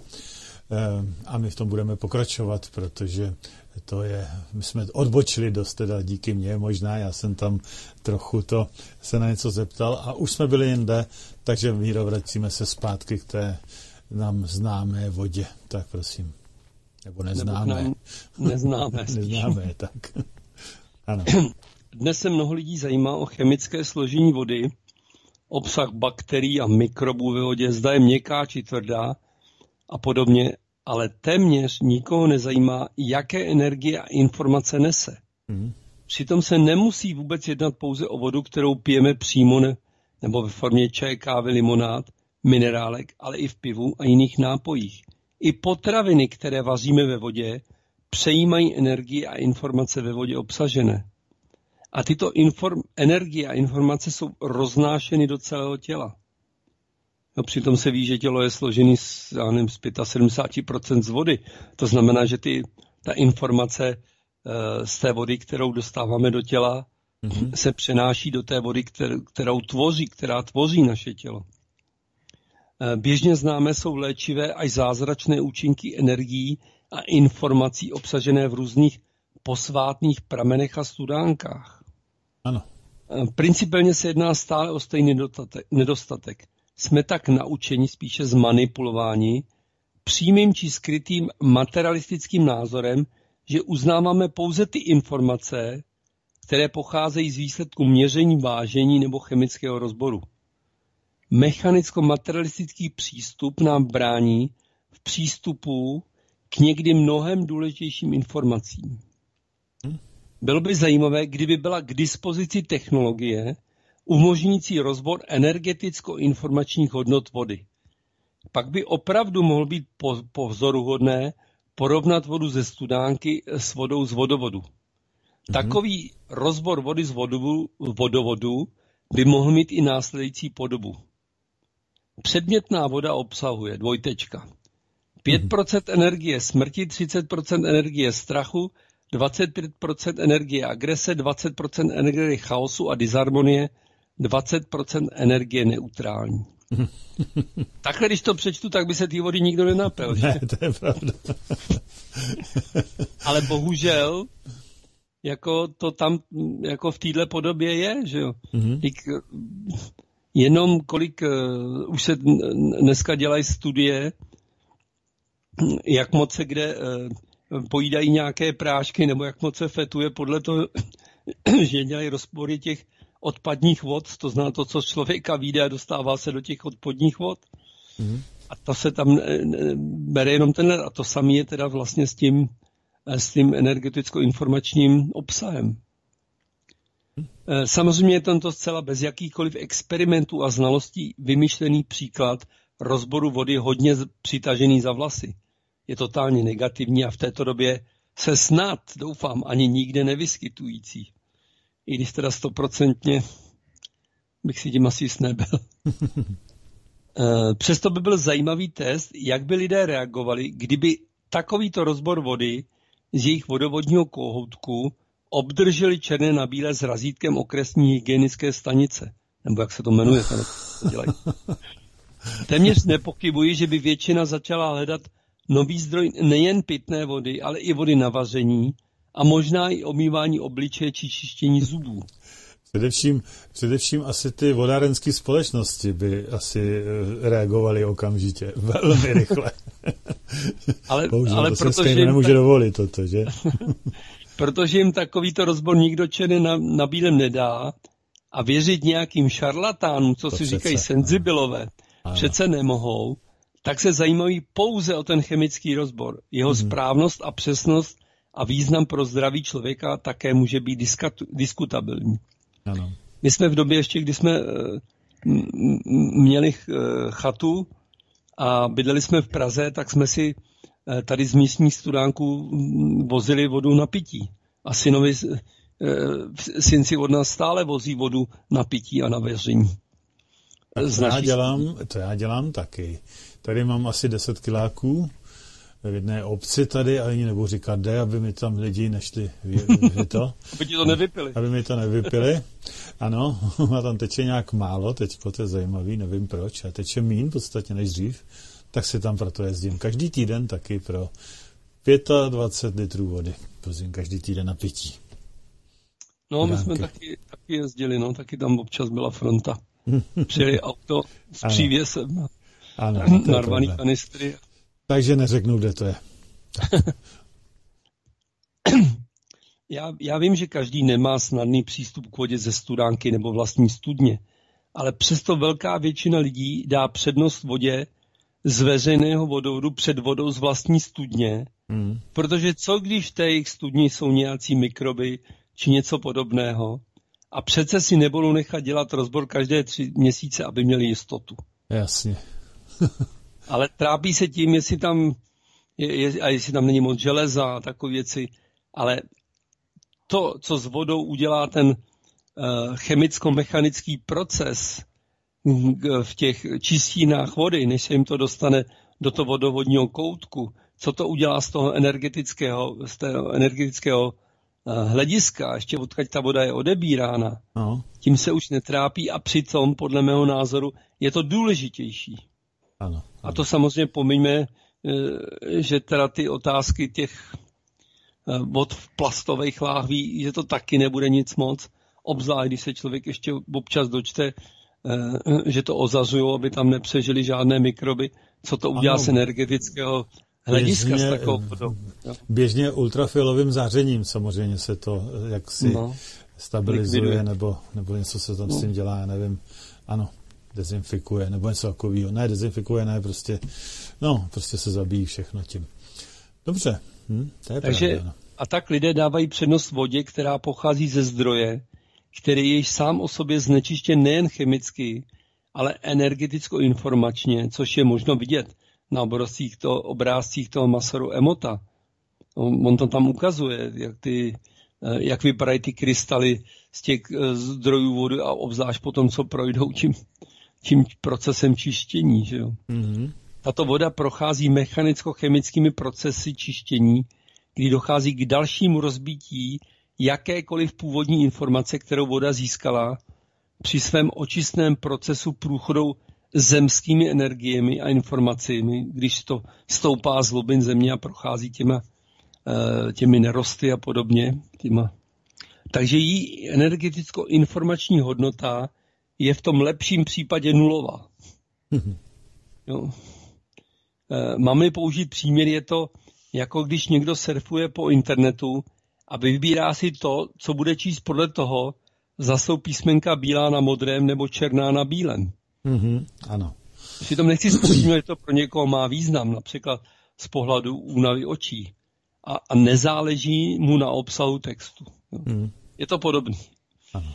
A my v tom budeme pokračovat, protože to je, my jsme odbočili dost, teda díky mně možná, já jsem tam trochu se na něco zeptal a už jsme byli jinde, takže Míro, vracíme se zpátky k té nám známé vodě, tak prosím. Nebo neznámé. Neznámé, tak. Ano. Dnes se mnoho lidí zajímá o chemické složení vody, obsah bakterií a mikrobů ve vodě, zda je měkká či tvrdá a podobně, ale téměř nikoho nezajímá, jaké energie a informace nese. Přitom se nemusí vůbec jednat pouze o vodu, kterou pijeme přímo nebo ve formě čaje, kávy, limonád, minerálek, ale i v pivu a jiných nápojích. I potraviny, které vaříme ve vodě, přejímají energie a informace ve vodě obsažené. A tyto energie a informace jsou roznášeny do celého těla. No, přitom se ví, že tělo je složené z 75% z vody. To znamená, že ta informace z té vody, kterou dostáváme do těla, se přenáší do té vody, která tvoří naše tělo. Běžně známé jsou léčivé až zázračné účinky energií a informací obsažené v různých posvátných pramenech a studánkách. Ano. Principiálně se jedná stále o stejný nedostatek. Jsme tak naučeni spíše zmanipulováni přímým či skrytým materialistickým názorem, že uznáváme pouze ty informace, které pocházejí z výsledku měření, vážení nebo chemického rozboru. Mechanicko-materialistický přístup nám brání v přístupu k někdy mnohem důležitějším informacím. Bylo by zajímavé, kdyby byla k dispozici technologie umožňující rozbor energeticko-informačních hodnot vody. Pak by opravdu mohl být pozoruhodné porovnat vodu ze studánky s vodou z vodovodu. Takový rozbor vody z vodovodu by mohl mít i následující podobu. Předmětná voda obsahuje 5% energie smrti, 30% energie strachu, 25% energie agrese, 20% energie chaosu a disharmonie, 20% energie neutrální. Takhle, když to přečtu, tak by se té vody nikdo nenapil. Ne, to je pravda. Ale bohužel, jako to tam jako v téhle podobě je, že jo. Jenom kolik už se dneska dělají studie, jak moc se kde pojídají nějaké prášky, nebo jak moc se fetuje podle toho, že dělají rozpory těch odpadních vod, to znamená to, co z člověka vyjde a dostává se do těch odpadních vod. A to se tam bere jenom tenhle, a to samé je teda vlastně s tím energeticko-informačním obsahem. Samozřejmě je tento zcela bez jakýchkoliv experimentů a znalostí vymyšlený příklad rozboru vody hodně přitažený za vlasy. Je totálně negativní a v této době se snad, doufám, ani nikde nevyskytující. I když teda 100% bych si tím asi jist nebyl. Přesto by byl zajímavý test, jak by lidé reagovali, kdyby takovýto rozbor vody z jejich vodovodního kohoutku obdrželi černé na bílé s razítkem okresní hygienické stanice. Nebo jak se to jmenuje, to dělají. Téměř nepochybuji, že by většina začala hledat nový zdroj nejen pitné vody, ale i vody na vaření a možná i omývání obličeje či čištění zubů. Především asi ty vodárenské společnosti by asi reagovaly okamžitě, velmi rychle. Ale to protože jim nemůže dovolit toto, že? Protože jim takovýto rozbor nikdo černé na bílém nedá a věřit nějakým šarlatánům, co si říkají senzibilové, přece nemohou, tak se zajímají pouze o ten chemický rozbor. Jeho správnost a přesnost a význam pro zdraví člověka také může být diskutabilní. Ano. My jsme v době ještě, kdy jsme měli chatu a bydleli jsme v Praze, tak jsme si tady z místních studánků vozili vodu na pití. A syn si od nás stále vozí vodu na pití a na vaření. To já dělám taky. Tady mám asi 10 kiláků v jedné obci tady, ale ani nebudu říkat kde, aby mi tam lidi nešli to. Aby ti to nevypili. Aby mi to nevypili. Ano, a tam teče nějak málo, teďko to je zajímavý, nevím proč, a teče míň v podstatě než dřív, tak si tam proto jezdím. Každý týden taky pro 25 litrů vody. Prosím, každý týden na pití. No, my jsme taky jezdili, no, taky tam občas byla fronta. Přijeli auto s přívěsem narvaný kanistry. Takže neřeknu, kde to je. Já vím, že každý nemá snadný přístup k vodě ze studánky nebo vlastní studně, ale přesto velká většina lidí dá přednost vodě z veřejného vodovodu před vodou z vlastní studně, protože co když v té jejich studni jsou nějací mikroby či něco podobného a přece si nebudou nechat dělat rozbor každé 3 měsíce, aby měli jistotu. Jasně. Ale trápí se tím, jestli tam není moc železa a takové věci, ale to, co s vodou udělá ten chemicko-mechanický proces v těch čistínách vody, než se jim to dostane do toho vodovodního koutku, co to udělá z toho energetického hlediska, ještě odkud ta voda je odebírána, tím se už netrápí a přitom, podle mého názoru, je to důležitější. Ano. A to samozřejmě pomiňme, že teda ty otázky těch vod v plastových láhví, že to taky nebude nic moc, obzvlášť, když se člověk ještě občas dočte, že to ozařují, aby tam nepřežili žádné mikroby, co to udělá z energetického hlediska s takovou vodou. Běžně ultrafialovým zářením samozřejmě se to jaksi stabilizuje, nebo něco se tam s tím dělá, já nevím. Ano, dezinfikuje, nebo něco takového. Ne, dezinfikuje, ne, prostě se zabíjí všechno tím. Dobře, to je pravda. A tak lidé dávají přednost vodě, která pochází ze zdroje, který je již sám o sobě znečištěn nejen chemicky, ale energeticko-informačně, což je možno vidět na obrázcích toho Masaru Emota. On to tam ukazuje, jak vypadají ty krystaly z těch zdrojů vody a obzvlášť potom, co projdou tím procesem čištění. Že jo? Mm-hmm. Tato voda prochází mechanicko-chemickými procesy čištění, kdy dochází k dalšímu rozbití jakékoliv původní informace, kterou voda získala při svém očistném procesu průchodu zemskými energiemi a informacemi, když to stoupá z hlubin země a prochází těmi nerosty a podobně. Takže její energeticko-informační hodnota je v tom lepším případě nulová. Jo. Mám-li použít příměr, je to jako když někdo surfuje po internetu a vybírá si to, co bude číst podle toho, zda jsou písmenka bílá na modrém nebo černá na bílém. Ano. Přitom nechci spočítat, že to pro někoho má význam, například z pohledu únavy očí. A nezáleží mu na obsahu textu. Je to podobný. Ano.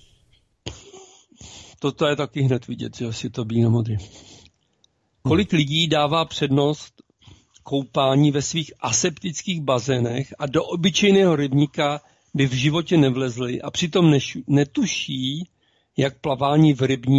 Toto je taky hned vidět, že si to bílá na modrý. Kolik lidí dává přednost koupání ve svých aseptických bazénech a do obyčejného rybníka by v životě nevlezli a přitom netuší, jak plaváním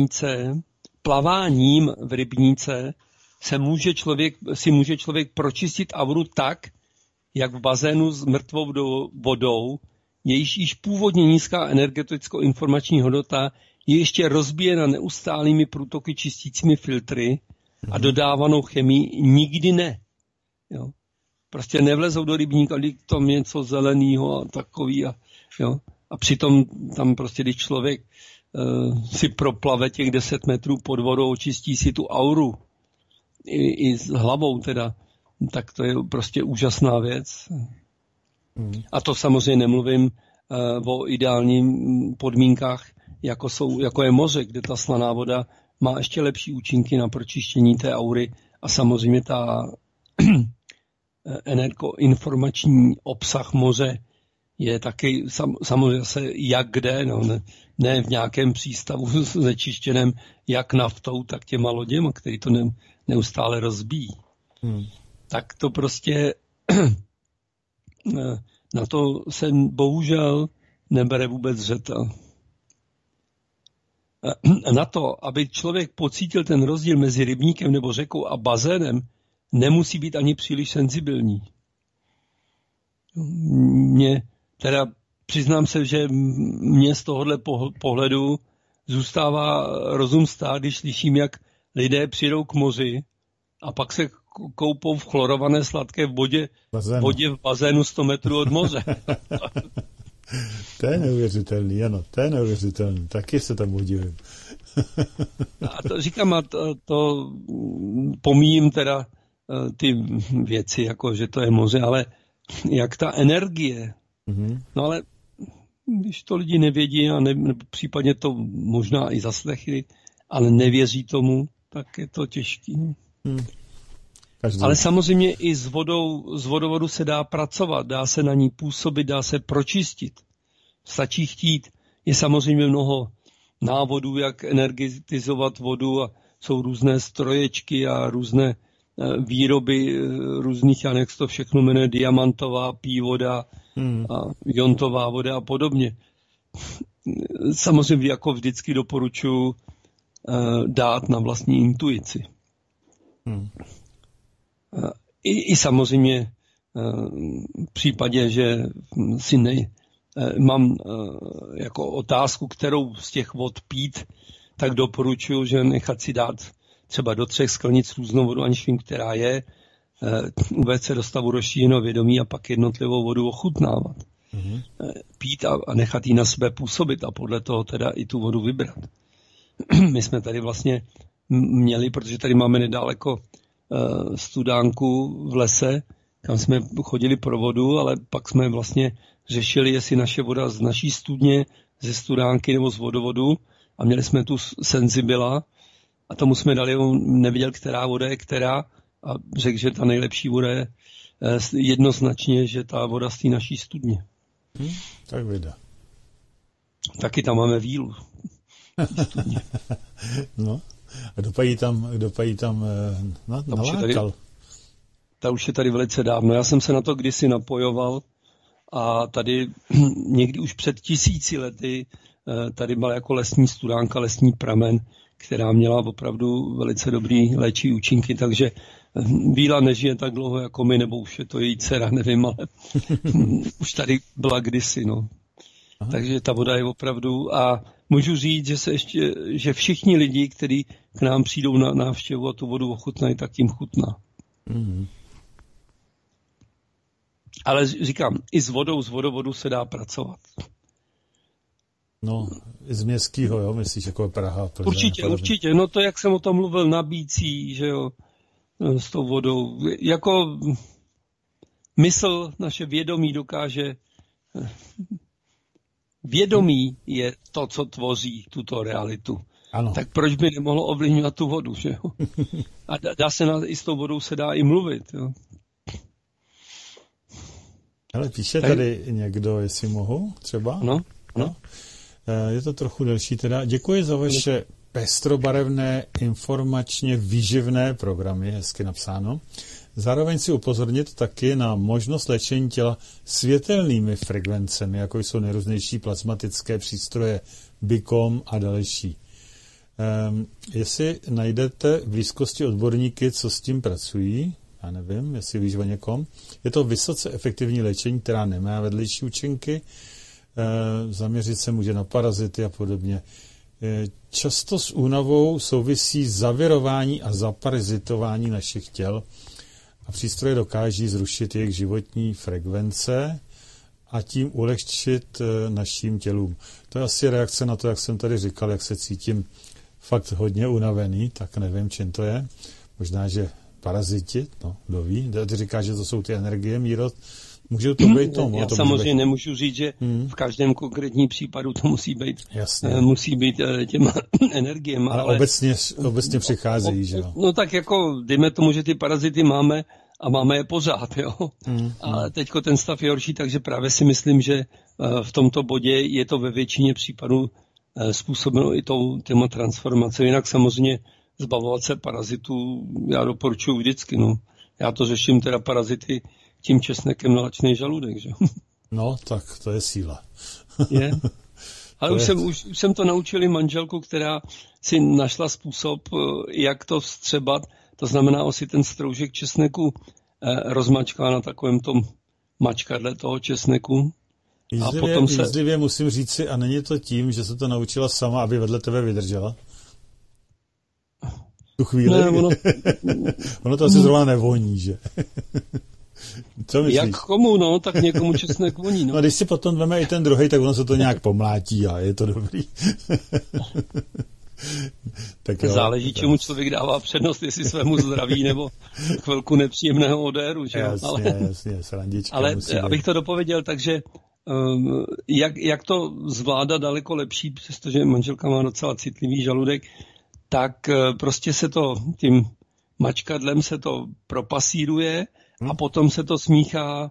v rybníce si může člověk pročistit auru tak, jak v bazénu s mrtvou vodou, jejíž již původně nízká energeticko-informační hodnota je ještě rozbíjena neustálými průtoky čistícími filtry a dodávanou chemii nikdy ne. Jo. Prostě nevlezou do rybníka, když tam je něco zeleného a takový. A přitom tam prostě, když člověk si proplave těch 10 metrů pod vodou, očistí si tu auru i s hlavou teda, tak to je prostě úžasná věc. A to samozřejmě nemluvím o ideálních podmínkách, jako je moře, kde ta slaná voda má ještě lepší účinky na pročištění té aury a samozřejmě ta energoinformační obsah moře je taky samozřejmě jak kde, ne v nějakém přístavu znečištěném jak naftou, tak těma loděma, který to neustále rozbíjí. Tak to prostě na to se bohužel nebere vůbec zřetel. na to, aby člověk pocítil ten rozdíl mezi rybníkem nebo řekou a bazénem, nemusí být ani příliš senzibilní. Teda přiznám se, že mě z tohohle pohledu zůstává rozum stát, když slyším, jak lidé přijdou k moři a pak se koupou v chlorované sladké vodě v bazénu 100 metrů od moře. To je neuvěřitelný, ano, to je neuvěřitelný. Taky se tam udivím. A to říkám, to pomíjím teda ty věci, jako že to je moře, ale jak ta energie, no ale když to lidi nevědí a případně to možná i zaslechli, ale nevěří tomu, tak je to těžký. Ale samozřejmě i z vodovodu se dá pracovat, dá se na ní působit, dá se pročistit. Stačí chtít. Je samozřejmě mnoho návodů, jak energetizovat vodu a jsou různé stroječky a různé výroby různých, jak se to všechno jmenuje, diamantová pívoda a jontová voda a podobně. Samozřejmě jako vždycky doporučuji dát na vlastní intuici. I samozřejmě v případě, že si mám jako otázku, kterou z těch vod pít, tak doporučuji, že nechat si dát třeba do 3 sklenic různou vodu, aniž vím, která je, uvést se do stavu rozšířeného vědomí a pak jednotlivou vodu ochutnávat. Pít a nechat ji na sebe působit a podle toho teda i tu vodu vybrat. My jsme tady vlastně měli, protože tady máme nedaleko studánku v lese, kam jsme chodili pro vodu, ale pak jsme vlastně řešili, jestli naše voda z naší studně, ze studánky nebo z vodovodu a měli jsme tu senzibila a tomu jsme dali, on nevěděl, která voda je která a řekl, že ta nejlepší voda je jednoznačně, že ta voda z té naší studně. Tak vyjde. Taky tam máme vílu. No, a kdo pají tam nalákal? Ta už je tady velice dávno. Já jsem se na to kdysi napojoval a tady někdy už před 1000 lety tady byla jako lesní studánka, lesní pramen, která měla opravdu velice dobrý léčivý účinky, takže víla nežije tak dlouho jako my, nebo už je to její dcera, nevím, ale už tady byla kdysi, no. Aha. Takže ta voda je opravdu, a můžu říct, že všichni lidi, kteří k nám přijdou na návštěvu a tu vodu ochutnají, tak tím chutná. Ale říkám, i s vodovodu se dá pracovat. No, z městského, jo, myslíš, jako Praha, Plzeň. Určitě, no to, jak jsem o tom mluvil, nabící, že jo, s tou vodou. Jako mysl, naše vědomí dokáže, vědomí je to, co tvoří tuto realitu. Ano. Tak proč by nemohlo ovlivňovat tu vodu, že jo? A dá se i s tou vodou se dá i mluvit, jo. Ale píše tady někdo, jestli mohu, třeba? No. Je to trochu delší teda. Děkuji za vaše pestrobarevné, informačně výživné programy, hezky napsáno. Zároveň si upozornit taky na možnost léčení těla světelnými frekvencemi, jako jsou nejrůznější plazmatické přístroje, BICOM a další. Jestli najdete v blízkosti odborníky, co s tím pracují, já nevím, jestli víš o někom, je to vysoce efektivní léčení, která nemá vedlejší účinky, zaměřit se může na parazity a podobně. Často s únavou souvisí zavirování a zaparazitování našich těl a přístroje dokáží zrušit jejich životní frekvence a tím ulehčit našim tělům. To je asi reakce na to, jak jsem tady říkal, jak se cítím fakt hodně unavený, tak nevím, čím to je. Možná, že paraziti, no, kdo ví. Ty říkáš, že to jsou ty energie, Míro. Může to být tomu. Já samozřejmě nemůžu říct, že v každém konkrétním případu to musí být. Jasně. Musí být těma energiemi. Ale obecně přicházejí, že jo? No tak jako, dejme tomu, že ty parazity máme a máme je pořád, jo. A teďko ten stav je horší, takže právě si myslím, že v tomto bodě je to ve většině případů způsobeno i těma transformacemi. Jinak samozřejmě zbavovat se parazitů já doporučuji vždycky, no. Já to řeším teda parazity tím česnekem na lačný žaludek, že? No, tak to je síla. Je? Ale už jsem to naučil i manželku, která si našla způsob, jak to vstřebat. To znamená, si ten stroužek česneku rozmačká na takovém tom mačkadle toho česneku. Jízdlivě musím říci, a není to tím, že se to naučila sama, aby vedle tebe vydržela? Tu chvíli? Ne, ono to asi zrovna nevoní, že? Co myslíš? Jak komu, no, tak někomu česnek voní. No, když si potom veme i ten druhej, tak ono se to nějak pomlátí a je to dobrý. Tak jo, záleží, čemu člověk dává přednost, jestli svému zdraví nebo chvilku nepříjemného odéru. Že? Jasně, srandička. Ale abych to dopověděl, takže jak to zvládat daleko lepší, přestože manželka má docela citlivý žaludek, tak prostě se to tím mačkadlem se to propasíruje a potom se to smíchá,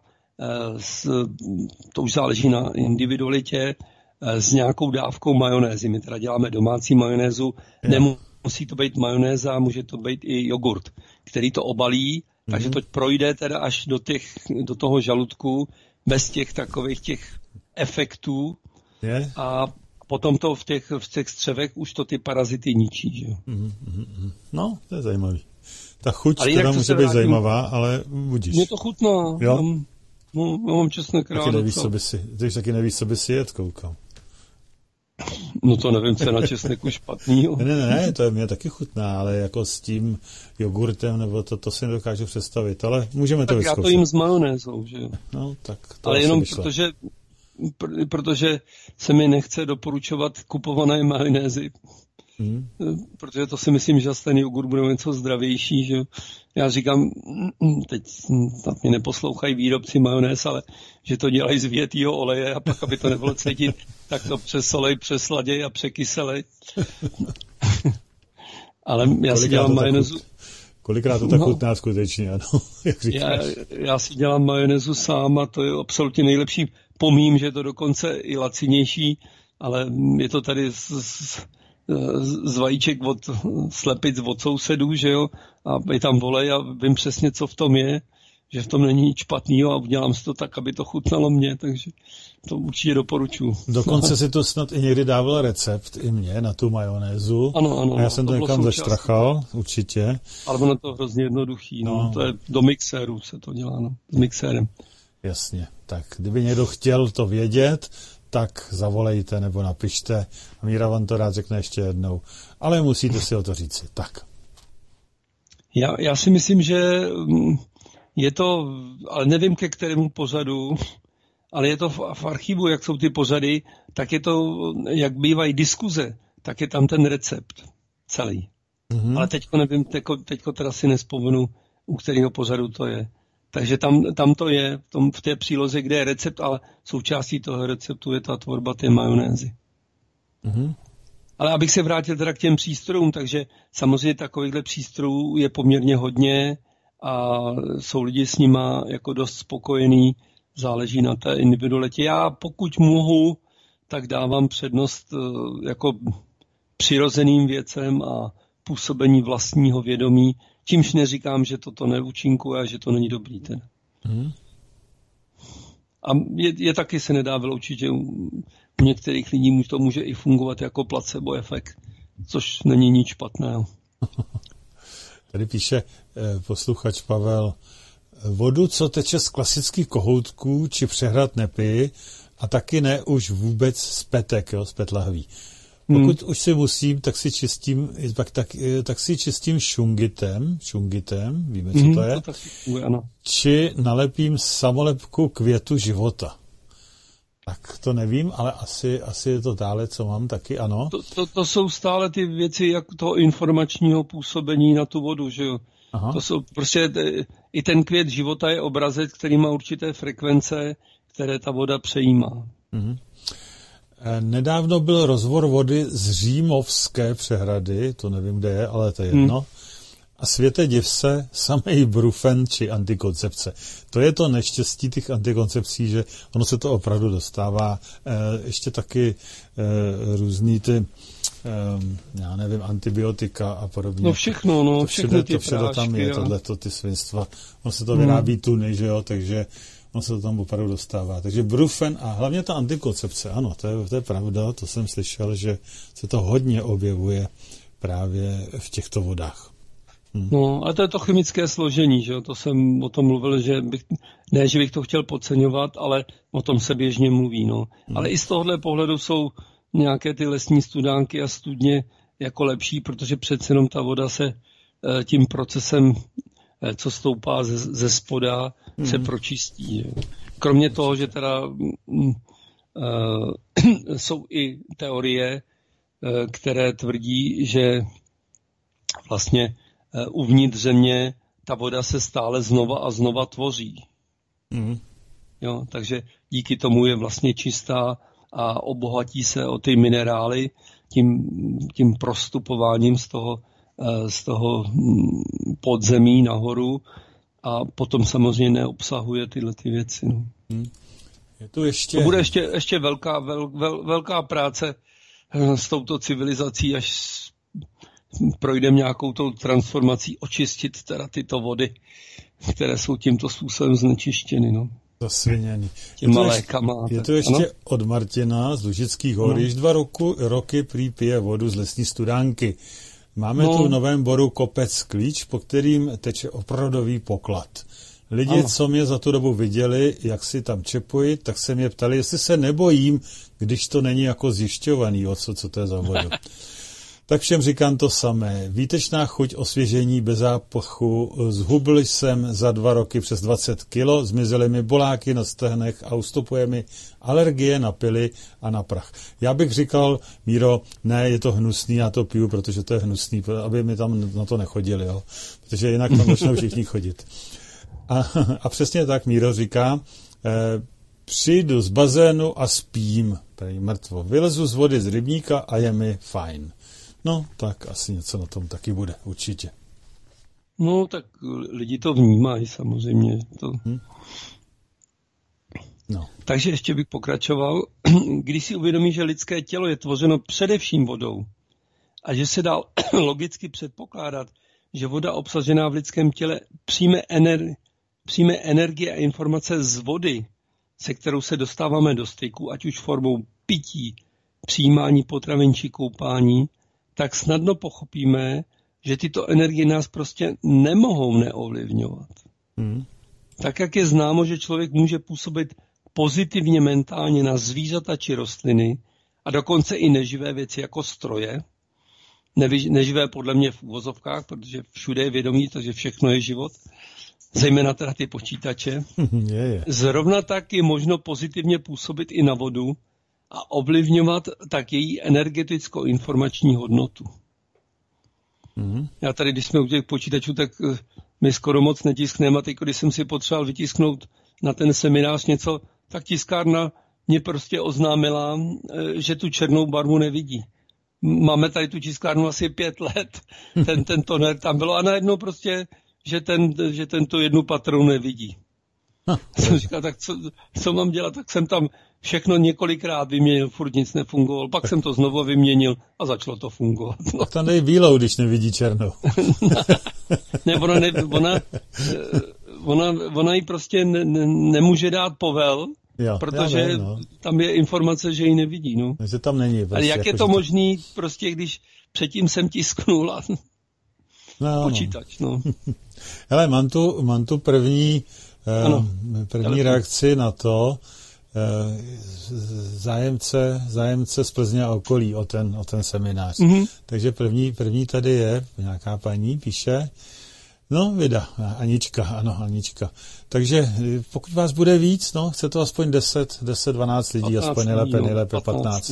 to už záleží na individualitě, s nějakou dávkou majonézy. My teda děláme domácí majonézu, nemusí to být majonéza, může to být i jogurt, který to obalí, takže to projde teda až do toho žaludku bez těch takových těch efektů a potom to v těch střevech už to ty parazity ničí. Že? No, to je zajímavý. Ta chuť teda může být zajímavá, ale budíš. Mně to chutná. Jo? Já mám česnek rád. Ty už taky nevíš, co by si jet, koukal. No to nevím, co je na česneku špatnýho. Ne, to je mě taky chutná, ale jako s tím jogurtem, nebo to si nedokážu představit, ale můžeme to vyzkoušet. Tak já to jim s majonézou, že jo. No, tak to ale jenom vyšlo. protože se mi nechce doporučovat kupované majonézy. Protože to si myslím, že ten jogurt bude něco zdravější, že já říkám, teď snad mě neposlouchají výrobci majonéz, ale že to dělají z větýho oleje a pak, aby to nebylo cítit, tak to přesolej, přesladěj a překyselej. Ale já si dělám majonézu. Kolikrát to tak chutná skutečně, ano, jak říkáš. Já si dělám majonézu sám a to je absolutně nejlepší. Pomím, že je to dokonce i lacinější, ale je to tady z vajíček od slepic od sousedů, že jo, a je tam volej a vím přesně, co v tom je, že v tom není nic špatného a udělám si to tak, aby to chutnalo mě, takže to určitě doporučuji. Dokonce si to snad i někdy dával recept i mě na tu majonézu. Ano. A já jsem to někam zaštrachal, určitě. Ale ono to hrozně jednoduchý, no. To je do mixéru se to dělá, no, s mixérem. Jasně, tak kdyby někdo chtěl to vědět, tak zavolejte nebo napište. A Míra vám to rád řekne ještě jednou. Ale musíte si o to říci. Tak. Já si myslím, že je to, ale nevím ke kterému pořadu, ale je to v archivu, jak jsou ty pořady, tak je to, jak bývají diskuze, tak je tam ten recept celý. Ale teďko nevím, teďko teda si nespomenu, u kterého pořadu to je. Takže tam to je, v té příloze, kde je recept, ale součástí toho receptu je ta tvorba té majonézy. Ale abych se vrátil teda k těm přístrojům, takže samozřejmě takovýchhle přístrojů je poměrně hodně a jsou lidi s nima jako dost spokojení, záleží na té individualitě. Já pokud mohu, tak dávám přednost jako přirozeným věcem a působení vlastního vědomí, čímž neříkám, že toto neúčinkuje a že to není dobrý. Ten. A je taky se nedá vyloučit, že u některých lidí to může i fungovat jako placebo efekt, což není nic špatného. Tady píše posluchač Pavel, vodu, co teče z klasických kohoutků či přehrad nepij a taky ne už vůbec z petek, jo, z PET lahví. Pokud už si musím, tak si čistím šungitem, víme, co to je, ano. Či nalepím samolepku květu života. Tak to nevím, ale asi je to dále, co mám taky, ano. To jsou stále ty věci, jak toho informačního působení na tu vodu, že jo. Aha. To jsou prostě, i ten květ života je obrazec, který má určité frekvence, které ta voda přejímá. Nedávno byl rozvor vody z Římovské přehrady, to nevím, kde je, ale to je jedno. A světe div se, samej brufen či antikoncepce. To je to neštěstí těch antikoncepcí, že ono se to opravdu dostává. Ještě taky různý ty, já nevím, antibiotika a podobně. No všechno, no, všechny ty prášky. To tam je, tohleto, ty svinstva. Ono se to vyrábí tuny, že jo, takže on se to tam opravdu dostává. Takže brufen a hlavně ta antikoncepce, ano, to je pravda, to jsem slyšel, že se to hodně objevuje právě v těchto vodách. No, ale to je to chemické složení, že jo? To jsem o tom mluvil, že bych to chtěl podceňovat, ale o tom se běžně mluví, no. Ale i z tohohle pohledu jsou nějaké ty lesní studánky a studně jako lepší, protože přece jenom ta voda se tím procesem, co stoupá ze spoda, se pročistí. Jo? Kromě toho, že teda jsou i teorie, které tvrdí, že vlastně uvnitř země ta voda se stále znova a znova tvoří. Jo, takže díky tomu je vlastně čistá a obohatí se o ty minerály tím prostupováním z toho podzemí nahoru a potom samozřejmě neobsahuje tyhle ty věci. No. Je tu ještě... To bude ještě velká práce s touto civilizací, až projdeme nějakou tou transformací, očistit teda tyto vody, které jsou tímto způsobem znečištěny. No. Zasviněný. Je to ještě ano? Od Martina z Lužických hor. Již 2 roky prý pije vodu z lesní studánky. Máme tu v Novém Boru kopec Klíč, po kterým teče opravdový poklad. Lidi, co mě za tu dobu viděli, jak si tam čepuji, tak se mě ptali, jestli se nebojím, když to není jako zjišťovaný, co to je za vodu. Tak všem říkám to samé. Výtečná chuť, osvěžení bez zápachu. Zhubil jsem za 2 roky přes 20 kilo, zmizely mi boláky na stehnech a ustupuje mi alergie na pily a na prach. Já bych říkal, Míro, ne, je to hnusný, já to piju, protože to je hnusný, aby mi tam na to nechodili, jo? Protože jinak tam začnou všichni chodit. A přesně tak Míro říká, přijdu z bazénu a spím, tady mrtvo. Vylezu z vody z rybníka a je mi fajn. No, tak asi něco na tom taky bude, určitě. No, tak lidi to vnímají samozřejmě. No. Takže ještě bych pokračoval. Když si uvědomí, že lidské tělo je tvořeno především vodou a že se dá logicky předpokládat, že voda obsažená v lidském těle přijme energie a informace z vody, se kterou se dostáváme do styku, ať už formou pití, přijímání potravin či koupání, tak snadno pochopíme, že tyto energie nás prostě nemohou neovlivňovat. Tak, jak je známo, že člověk může působit pozitivně mentálně na zvířata či rostliny a dokonce i neživé věci jako stroje, neživé podle mě v uvozovkách, protože všude je vědomí, takže všechno je život, zejména teda ty počítače. Zrovna tak je možno pozitivně působit i na vodu a ovlivňovat tak její energeticko-informační hodnotu. Já tady, když jsme u těch počítačů, tak my skoro moc netiskneme a teď, když jsem si potřeboval vytisknout na ten seminář něco, tak tiskárna mě prostě oznámila, že tu černou barvu nevidí. Máme tady tu tiskárnu asi 5 let, ten toner tam bylo a najednou prostě, že tento jednu patru nevidí. Jsem říkal, tak co mám dělat, tak jsem tam všechno několikrát vyměnil, furt nic nefungovalo, pak jsem to znovu vyměnil a začalo to fungovat. No. Tam dej bílou, když nevidí černou. Ne, ona jí prostě nemůže dát povel, protože tam je informace, že ji nevidí. No. Takže tam není. Prostě, ale jak je to možný, prostě když předtím jsem tisknul a počítač. No. Hele, mám tu první reakci na to, zájemce z Plzně a okolí o ten seminář. Takže první tady je, nějaká paní píše, Vida, Anička. Takže pokud vás bude víc, chce to aspoň 10-12 lidí, 15, aspoň nejlépe 15.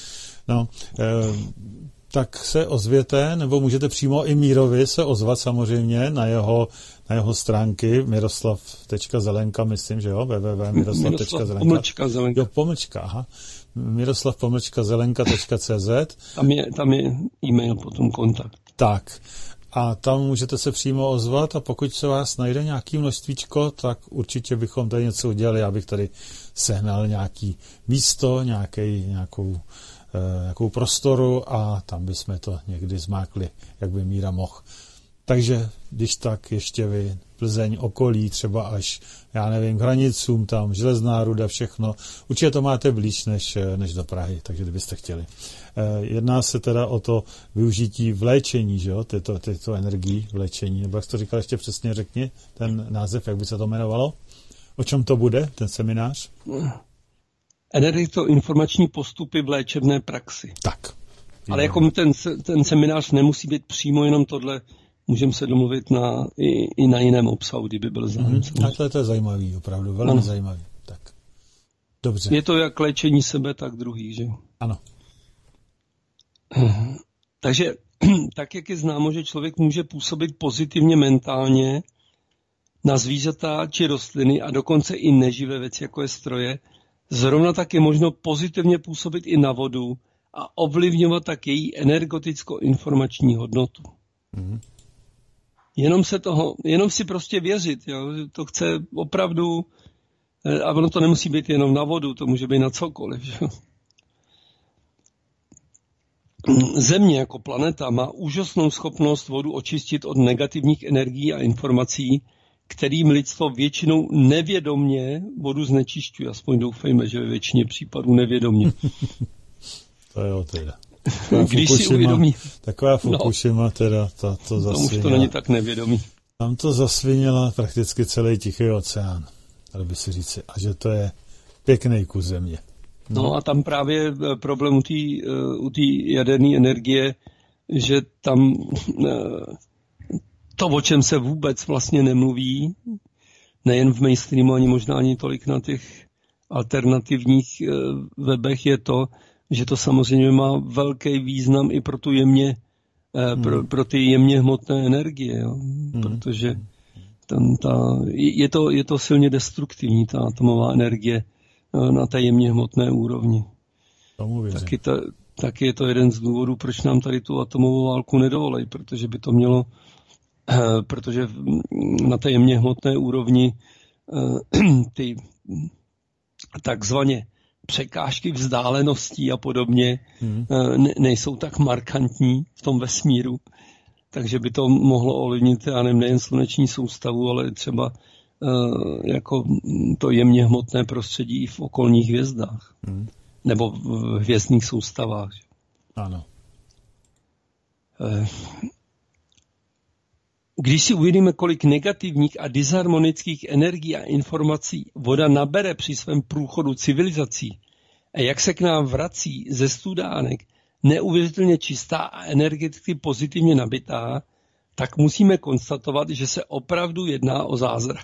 Tak se ozvěte, nebo můžete přímo i Mírovi se ozvat samozřejmě na jeho stránky miroslav.zelenka, myslím, že jo, www.miroslav.zelenka. Pomlčka. miroslav.zelenka.cz. Tam je e-mail, potom kontakt. Tak. A tam můžete se přímo ozvat a pokud se vás najde nějaký množstvíčko, tak určitě bychom tady něco udělali, abych tady sehnal nějaký místo, nějakou prostoru a tam bychom to někdy zmákli, jak by Míra mohl. Takže když tak ještě vy, Plzeň, okolí, třeba až, já nevím, k hranicům tam, Železná Ruda, všechno. Určitě to máte blíž než do Prahy, takže kdybyste chtěli. Jedná se teda o to využití v léčení, že jo, tyto energií v léčení. Nebo jak jsi to říkal, ještě přesně řekni ten název, jak by se to jmenovalo? O čem to bude, ten seminář? Energeto-informační postupy v léčebné praxi. Tak. Ale jako ten seminář nemusí být přímo jenom tohle, můžeme se domluvit i na jiném obsahu, kdyby byl zájem. A to je zajímavý, opravdu, velmi zajímavý. Tak. Dobře. Je to jak léčení sebe, tak druhých, že? Ano. Takže tak, jak je známo, že člověk může působit pozitivně mentálně na zvířata či rostliny a dokonce i neživé věci, jako je stroje, zrovna tak je možno pozitivně působit i na vodu a ovlivňovat tak její energeticko-informační hodnotu. Jenom si prostě věřit, jo? To chce opravdu, a ono to nemusí být jenom na vodu, to může být na cokoliv. Že? Země jako planeta má úžasnou schopnost vodu očistit od negativních energií a informací, kterým lidstvo většinou nevědomně vodu znečišťuje. Aspoň doufejme, že ve většině případů nevědomně. To jo, teda. Když si uvědomí. Taková Fukushima, teda, to zasvinila. Už to není tak nevědomí. Tam to zasvinila prakticky celý Tichý oceán, dalo by si říci. A že to je pěkný kus země. No a tam právě problém u té jaderné energie, že tam to, o čem se vůbec vlastně nemluví, nejen v mainstreamu, ani možná ani tolik na těch alternativních webech, je to, že to samozřejmě má velký význam i pro tu pro ty jemně hmotné energie, jo? Protože je to silně destruktivní, ta atomová energie na té jemně hmotné úrovni. Taky je to jeden z důvodů, proč nám tady tu atomovou válku nedovolej, protože by to mělo, protože na té jemně hmotné úrovni ty takzvaně překážky vzdáleností a podobně nejsou tak markantní v tom vesmíru, takže by to mohlo ovlivnit, já nevím, nejen sluneční soustavu, ale třeba jako to jemně hmotné prostředí v okolních hvězdách. Nebo v hvězdných soustavách. Ano. Když si uvědomíme, kolik negativních a disharmonických energií a informací voda nabere při svém průchodu civilizací a jak se k nám vrací ze studánek neuvěřitelně čistá a energeticky pozitivně nabitá, tak musíme konstatovat, že se opravdu jedná o zázrak.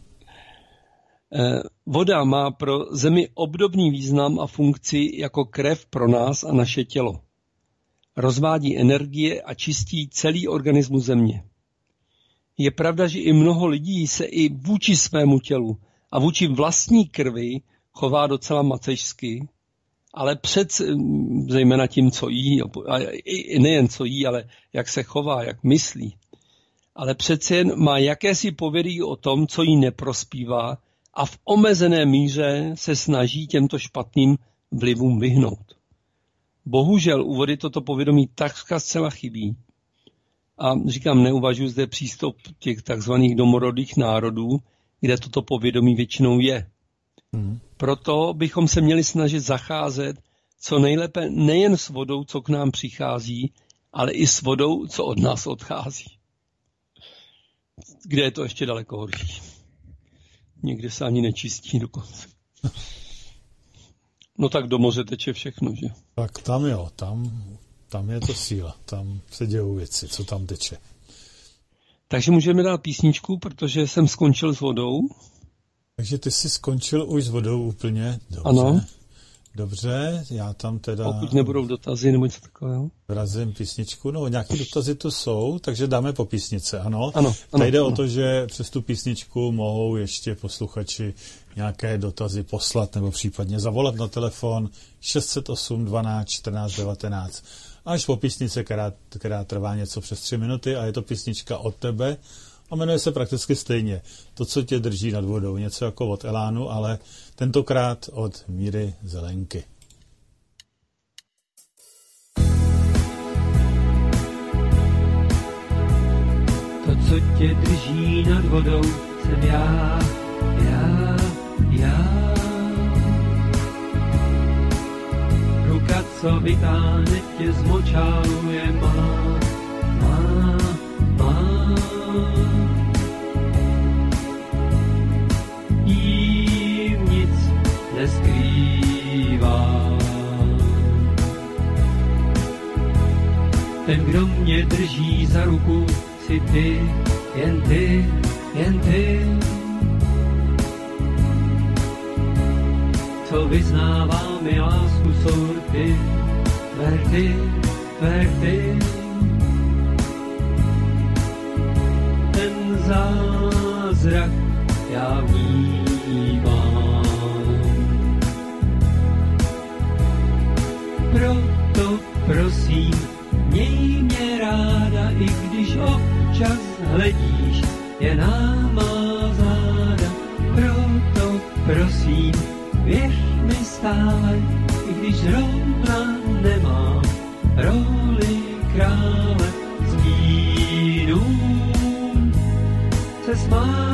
Voda má pro Zemi obdobný význam a funkci jako krev pro nás a naše tělo. Rozvádí energie a čistí celý organismus Země. Je pravda, že i mnoho lidí se i vůči svému tělu a vůči vlastní krvi chová docela macešsky, ale zejména tím, co jí, a nejen co jí, ale jak se chová, jak myslí. Ale přece jen má jakési povědomí o tom, co jí neprospívá a v omezené míře se snaží těmto špatným vlivům vyhnout. Bohužel u vody toto povědomí takřka zcela chybí. A říkám, neuvažuji zde přístup těch takzvaných domorodých národů, kde toto povědomí většinou je. Proto bychom se měli snažit zacházet co nejlépe nejen s vodou, co k nám přichází, ale i s vodou, co od nás odchází. Kde je to ještě daleko horší. Někde se ani nečistí dokonce. No tak do moře teče všechno, že? Tak tam jo, tam je to síla, tam se dějou věci, co tam teče. Takže můžeme dát písničku, protože jsem skončil s vodou. Takže ty jsi skončil už s vodou úplně? Dobře. Ano. Dobře, já tam teda... Pokud nebudou dotazy nebo něco takového. Vrazím písničku, no nějaké dotazy tu jsou, takže dáme po písnice, ano. Tady jde o to, že přes tu písničku mohou ještě posluchači nějaké dotazy poslat nebo případně zavolat na telefon 608 12 14 19. Až po písnice, která trvá něco přes 3 minuty a je to písnička od tebe a jmenuje se prakticky stejně. To, co tě drží nad vodou, něco jako od Elánu, ale tentokrát od Míry Zelenky. co tě drží nad vodou, jsem já. Ruka, co vytáhne tě z močálu, je má. Jím nic neskrývá. Ten, kdo mě drží za ruku, si ty, jen ty, jen ty. Co vyznává mi lásku, jsou ty, tvé ty. Ten zázrak já vnímám. Proto prosím, měj mě ráda, i když občas hledíš jen na má záda. Proto prosím, věř mi stále, i když zrovna nemám roli krále. Stínu se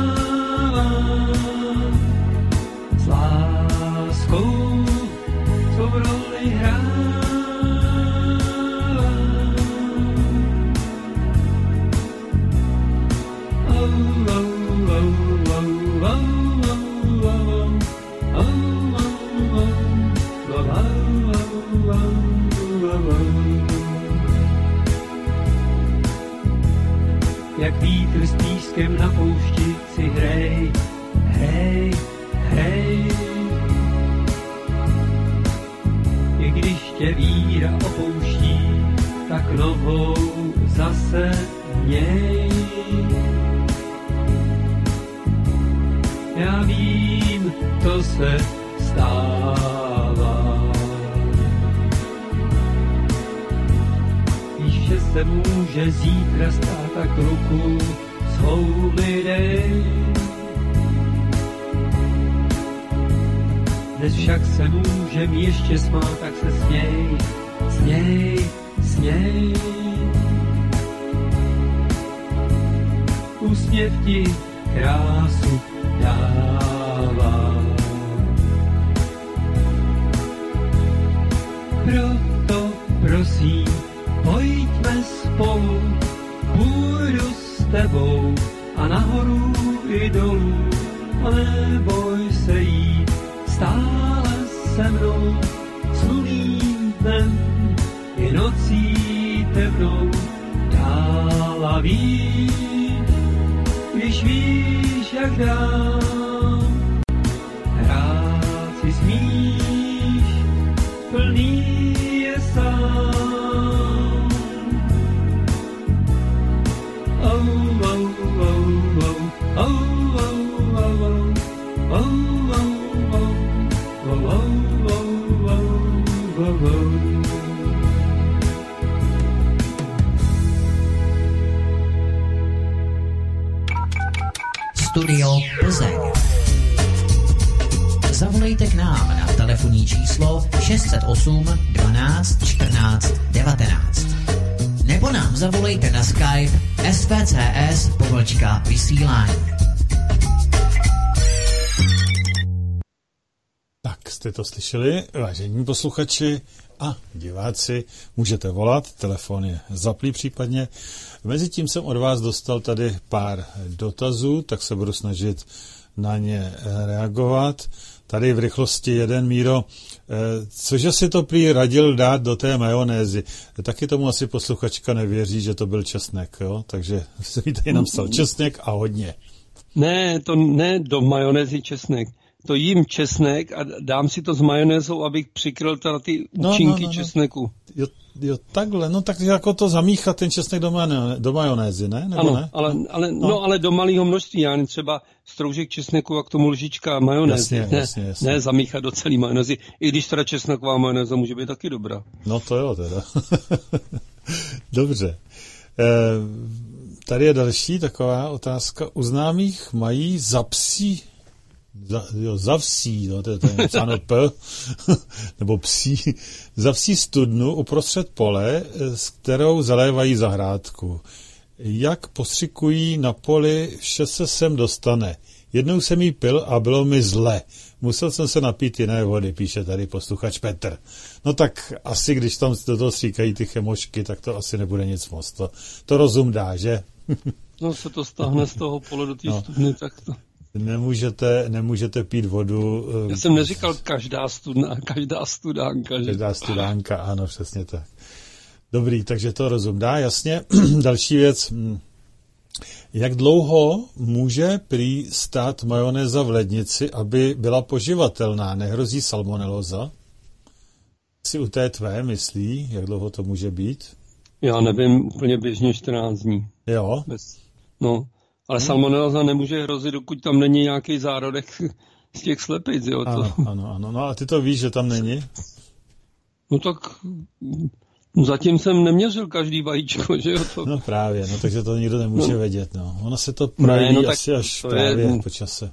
smávám, s láskou svou roli hrám. Jak vítr s pískem na poušti si hrej, hrej, hrej. I když tě víra opouští, tak novou zase měj. Já vím, to se stává. Víš, že se může zítra stát, tak ruku svou mi dej. Dnes však se můžem ještě smát, tak se směj, směj, směj. Úsměv ti krásu dává. Proto prosím, pojďme spolu, půjdu s tebou a nahoru i dolů, a neboj se jít stále se mnou, sluným dnem i nocí temnou, dál a víc, když víš, jak dám, hrát si smíš, plný je sám. Studio Plzeň. Zavolejte k nám na telefonní číslo 608 12 14 19. Nebo nám zavolejte na Skype svcs_vysílání. Tak jste to slyšeli, vážení posluchači a diváci, můžete volat, telefon je zaplý případně. Mezitím jsem od vás dostal tady pár dotazů, tak se budu snažit na ně reagovat. Tady v rychlosti jeden, Míro, cože si to prý radil dát do té majonézy. Taky tomu asi posluchačka nevěří, že to byl česnek, jo? Takže se mi tady napsal česnek a hodně. Ne, to ne do majonézy česnek. To jím česnek a dám si to s majonézou, abych přikryl teda ty účinky česneku. Jo, takhle, no tak jako to zamíchat ten česnek do majonézy, ne? Nebo ano, ne? ale do malého množství, já třeba stroužek česneku a k tomu lžička majonézy. Jasně. Ne zamíchat do celý majonézy, i když teda česneková majonéza může být taky dobrá. No to jo teda. Dobře. Tady je další taková otázka. U známých mají zapsí, to je napsáno P, nebo psí, zavsí studnu uprostřed pole, s kterou zalévají zahrádku. Jak postřikují na poli, vše se sem dostane. Jednou jsem jí pil a bylo mi zle. Musel jsem se napít jiné vody, píše tady posluchač Petr. No tak asi, když tam do toho stříkají ty chemošky, tak to asi nebude nic moc. To rozum dá, že? No se to stáhne z toho pole do té studny, tak to... Nemůžete pít vodu. Já jsem neříkal každá studánka. Že? Každá studánka, ano, přesně tak. Dobrý, takže to rozum dá, jasně. Další věc. Jak dlouho může prý stát majonéza v lednici, aby byla poživatelná? Nehrozí salmonelóza? Si u té tvé myslí, jak dlouho to může být? Já nevím, úplně běžně 14 dní. Jo? No, ale salmonelóza nemůže hrozit, dokud tam není nějaký zárodek z těch slepic, jo? Ano. No a ty to víš, že tam není? No tak... Zatím jsem neměřil každý vajíčko, že jo? To... No právě, takže to nikdo nemůže vědět, no. Ono se to projeví asi až právě po čase.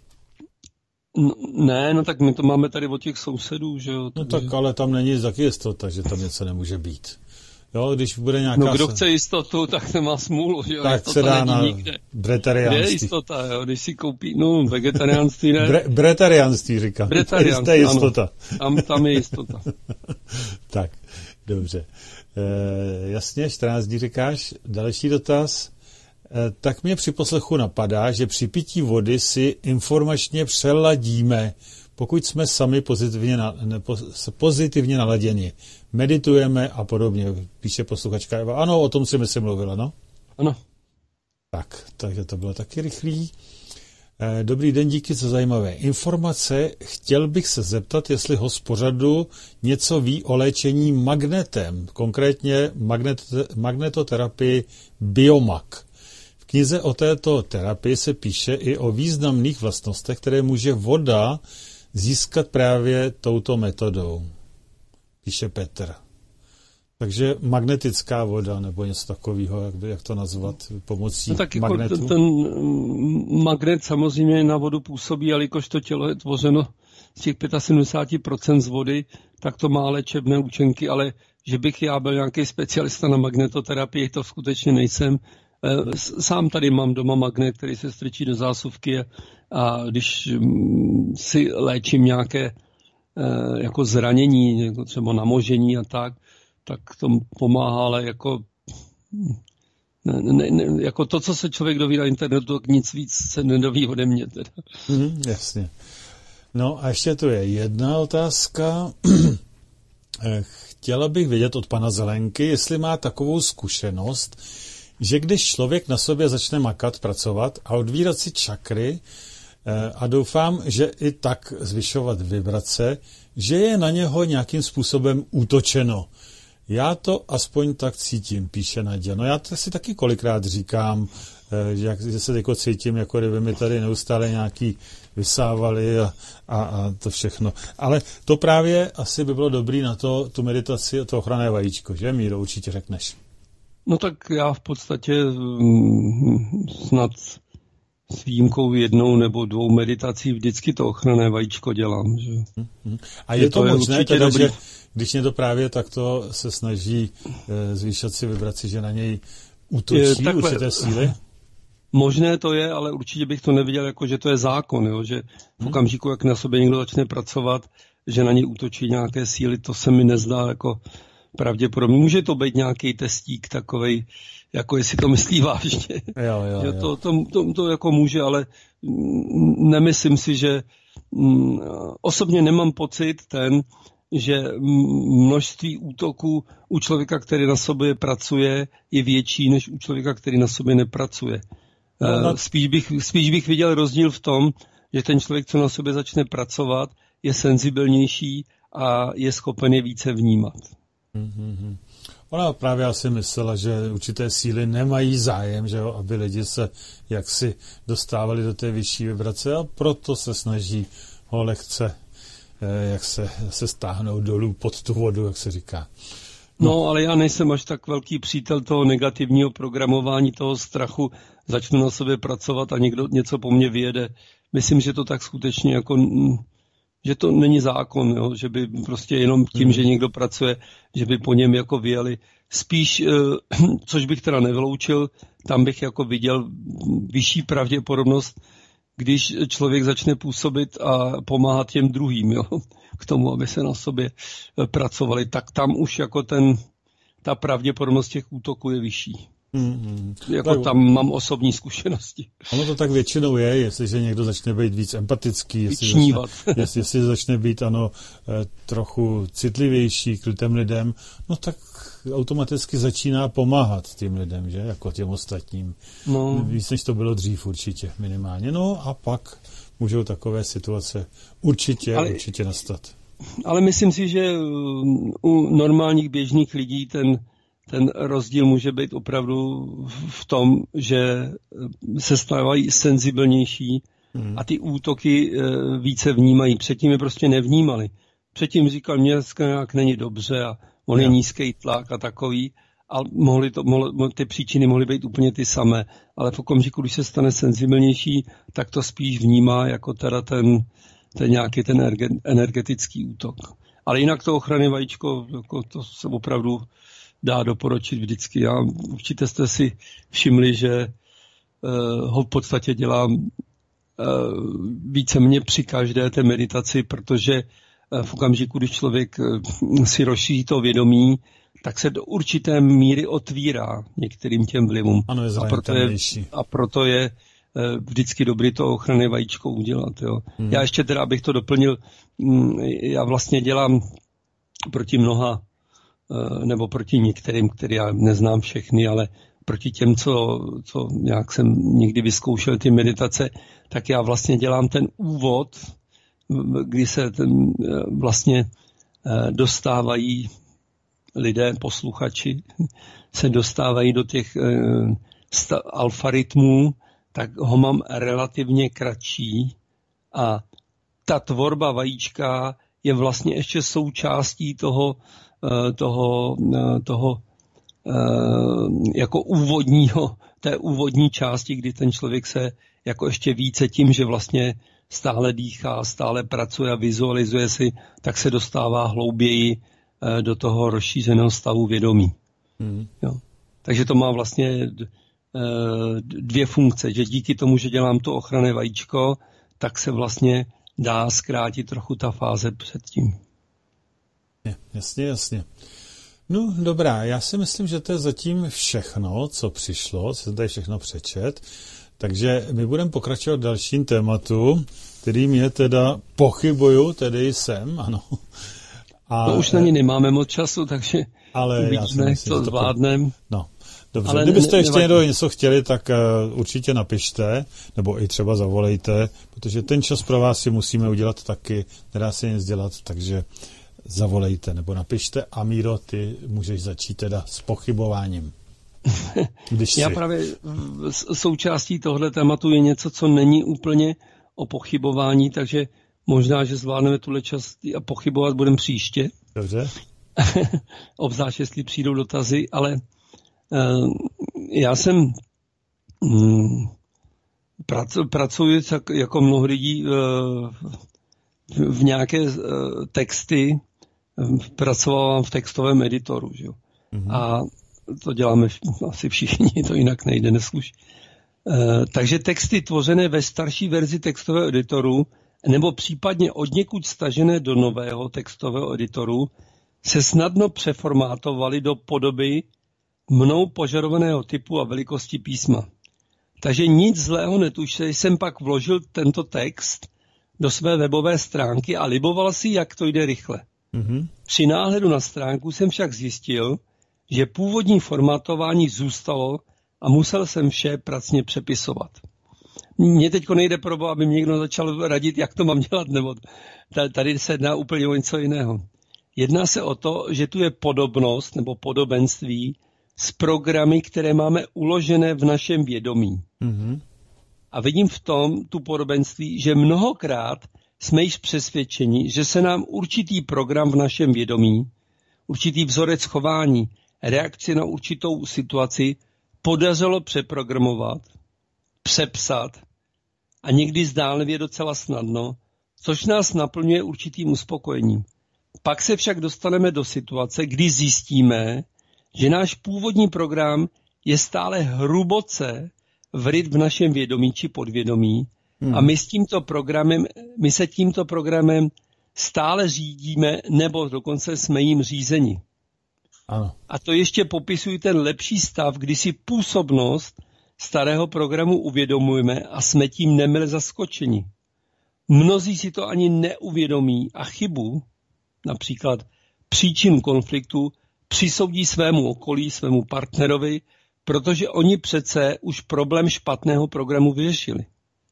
Tak my to máme tady od těch sousedů, že jo? No tak, ale tam není taky jistota, že tam něco nemůže být. Jo, když bude nějaká... No kdo chce jistotu, tak nemá smůlu, že jo? Tak jistota se dá na bretariánství. Kde je jistota, jo? Když si koupí, vegetariánství ne? Bretariánství říkám. Bretariánství, to je jistota. Ano. Tam je jistota. Tak, dobře. Jasně, 14 dní říkáš. Další dotaz. Tak mě při poslechu napadá, že při pití vody si informačně přeladíme, pokud jsme sami pozitivně naladěni. Meditujeme a podobně, píše posluchačka Eva. Ano, o tom si myslím mluvila, no? Ano. Tak, takže to bylo taky rychlý. Dobrý den, díky za zajímavé informace. Chtěl bych se zeptat, jestli ho z pořadu něco ví o léčení magnetem, konkrétně magnetoterapii Biomak. V knize o této terapii se píše i o významných vlastnostech, které může voda získat právě touto metodou, píše Petr. Takže magnetická voda, nebo něco takového, jak to nazvat, pomocí magnetu? Ten magnet samozřejmě na vodu působí, ale jakož to tělo je tvořeno z těch 75% z vody, tak to má léčebné účinky, ale že bych já byl nějaký specialista na magnetoterapii, to skutečně nejsem. Sám tady mám doma magnet, který se strčí do zásuvky a když si léčím nějaké jako zranění, jako třeba namožení a tak to pomáhá, ale jako to, co se člověk doví na internetu, tak nic víc se nedoví ode mě. Teda. Jasně. No a ještě tu je jedna otázka. Chtěla bych vědět od pana Zelenky, jestli má takovou zkušenost, že když člověk na sobě začne makat, pracovat a odvírat si čakry a doufám, že i tak zvyšovat vibrace, že je na něho nějakým způsobem útočeno. Já to aspoň tak cítím, píše Naděja. No já to si taky kolikrát říkám, že se jako cítím, jako kdyby mi tady neustále nějaký vysávali a to všechno. Ale to právě asi by bylo dobrý na tu meditaci, to ochranné vajíčko, že Míro, určitě řekneš. No tak já v podstatě snad s výjimkou 1 nebo 2 meditací vždycky to ochranné vajíčko dělám. Že? A je to možné, teda, že když někdo právě takto se snaží zvýšit si vibraci, že na něj útočí určité síly? Možné to je, ale určitě bych to neviděl jako, že to je zákon, jo? Že v okamžiku, jak na sobě někdo začne pracovat, že na něj útočí nějaké síly, to se mi nezdá jako pravděpodobně. Může to být nějaký testík takovej, jako jestli to myslí vážně. Jo. To jako může, ale nemyslím si, že osobně nemám pocit že množství útoků u člověka, který na sobě pracuje, je větší než u člověka, který na sobě nepracuje. Spíš bych viděl rozdíl v tom, že ten člověk, co na sobě začne pracovat, je senzibilnější a je schopen je více vnímat. Ona právě asi myslela, že určité síly nemají zájem, že jo, aby lidi se jaksi dostávali do té vyšší vibrace a proto se snaží ho lehce jak se stáhnout dolů pod tu vodu, jak se říká. No, ale já nejsem až tak velký přítel toho negativního programování, toho strachu, začnu na sobě pracovat a někdo něco po mně vyjede. Myslím, že to tak skutečně jako že to není zákon, jo? Že by prostě jenom tím, že někdo pracuje, že by po něm jako vyjeli. Spíš, což bych teda nevyloučil, tam bych jako viděl vyšší pravděpodobnost, když člověk začne působit a pomáhat těm druhým, jo? K tomu, aby se na sobě pracovali, tak tam už jako ta pravděpodobnost těch útoků je vyšší. Jako tam mám osobní zkušenosti. Ono to tak většinou je, jestliže někdo začne být víc empatický, jestli začne být trochu citlivější k těm lidem, no tak automaticky začíná pomáhat těm lidem, že? Jako těm ostatním. No. Víc, než to bylo dřív určitě, minimálně. No a pak můžou takové situace určitě nastat. Ale myslím si, že u normálních běžných lidí ten rozdíl může být opravdu v tom, že se stávají senzibilnější a ty útoky více vnímají. Předtím je prostě nevnímali. Předtím říkal, mě nějak není dobře a on je nízký tlak a takový. A ty příčiny mohly být úplně ty samé. Ale v okamžiku, když se stane senzibilnější, tak to spíš vnímá jako teda ten nějaký ten energetický útok. Ale jinak to ochrany vajíčko, jako to se opravdu dá doporučit vždycky. Určitě jste si všimli, že ho v podstatě dělám víceméně při každé té meditaci, protože v okamžiku, když člověk si rozšíří to vědomí, tak se do určité míry otvírá některým těm vlivům. Ano, je a proto je vždycky dobrý to ochranné vajíčko udělat. Jo. Já ještě teda, abych to doplnil, já vlastně dělám proti mnoha nebo proti některým, který já neznám všechny, ale proti těm, co nějak jsem někdy vyzkoušel ty meditace, tak já vlastně dělám ten úvod, kdy se vlastně dostávají lidé, posluchači, se dostávají do těch alfarytmů, tak ho mám relativně kratší a ta tvorba vajíčka je vlastně ještě součástí toho jako té úvodní části, kdy ten člověk se jako ještě více tím, že vlastně stále dýchá, stále pracuje a vizualizuje si, tak se dostává hlouběji do toho rozšířeného stavu vědomí. Jo. Takže to má vlastně dvě funkce, že díky tomu, že dělám to ochranné vajíčko, tak se vlastně dá zkrátit trochu ta fáze předtím. Jasně. No dobrá, já si myslím, že to je zatím všechno, co přišlo, co jsem tady všechno přečet, takže my budeme pokračovat dalším tématu, kterým je teda pochybuju, tedy jsem, ano. To už na ní nemáme moc času, takže uvidíme, co zvládneme. No, dobře, ale kdybyste ještě něco chtěli, tak určitě napište, nebo i třeba zavolejte, protože ten čas pro vás si musíme udělat taky, nedá se nic dělat, takže zavolejte nebo napište a Míro, ty můžeš začít teda s pochybováním. Já právě součástí tohle tématu je něco, co není úplně o pochybování, takže možná, že zvládneme tuhle čas a pochybovat budeme příště. Dobře. Obzvlášť, jestli přijdou dotazy, ale já jsem pracuji jako mnoho lidí v nějaké texty, pracoval v textovém editoru. Že? A to děláme asi všichni, to jinak nejde nesluš. Takže texty tvořené ve starší verzi textového editoru nebo případně odněkud stažené do nového textového editoru se snadno přeformátovaly do podoby mnou požadovaného typu a velikosti písma. Takže nic zlého netušil, jsem pak vložil tento text do své webové stránky a liboval si, jak to jde rychle. Při náhledu na stránku jsem však zjistil, že původní formátování zůstalo a musel jsem vše pracně přepisovat. Mně teď nejde probo, aby mě někdo začal radit, jak to mám dělat, nebo tady se jedná úplně o něco jiného. Jedná se o to, že tu je podobnost nebo podobenství s programy, které máme uložené v našem vědomí. A vidím v tom tu podobenství, že mnohokrát jsme již přesvědčeni, že se nám určitý program v našem vědomí, určitý vzorec chování, reakci na určitou situaci podařilo přeprogramovat, přepsat a někdy zdánlivě docela snadno, což nás naplňuje určitým uspokojením. Pak se však dostaneme do situace, kdy zjistíme, že náš původní program je stále hruboce vryt v našem vědomí či podvědomí a my se tímto programem stále řídíme, nebo dokonce jsme jim řízeni. Ano. A to ještě popisují ten lepší stav, kdy si působnost starého programu uvědomujeme a jsme tím nemile zaskočeni. Mnozí si to ani neuvědomí a chybu, například příčinu konfliktu, přisoudí svému okolí, svému partnerovi, protože oni přece už problém špatného programu vyřešili.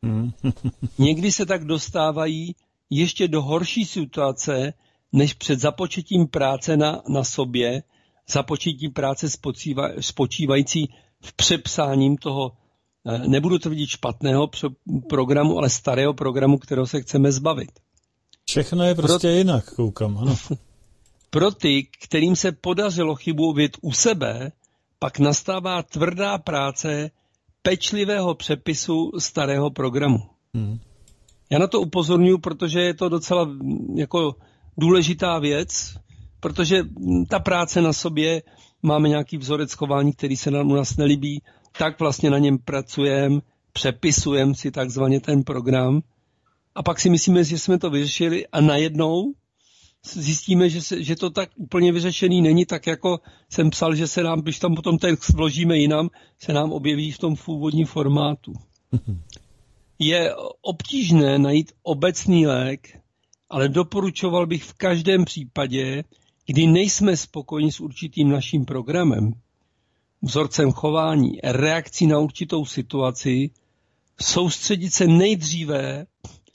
Někdy se tak dostávají ještě do horší situace, než před započetím práce na sobě, započetím práce spočívající v přepsáním toho, nebudu tvrdit špatného programu, ale starého programu, kterého se chceme zbavit. Všechno je prostě jinak, koukám. Ano. Pro ty, kterým se podařilo chybu objevit u sebe, pak nastává tvrdá práce pečlivého přepisu starého programu. Já na to upozorňuji, protože je to docela jako důležitá věc, protože ta práce na sobě, máme nějaký vzorec chování, který se nám u nás nelíbí, tak vlastně na něm pracujeme, přepisujeme si takzvaně ten program a pak si myslíme, že jsme to vyřešili a najednou zjistíme, že to tak úplně vyřešený není, tak jako jsem psal, že se nám, když tam potom text vložíme jinam, se nám objeví v tom původním formátu. Je obtížné najít obecný lék, ale doporučoval bych v každém případě, kdy nejsme spokojeni s určitým naším programem, vzorcem chování, reakcí na určitou situaci, soustředit se nejdříve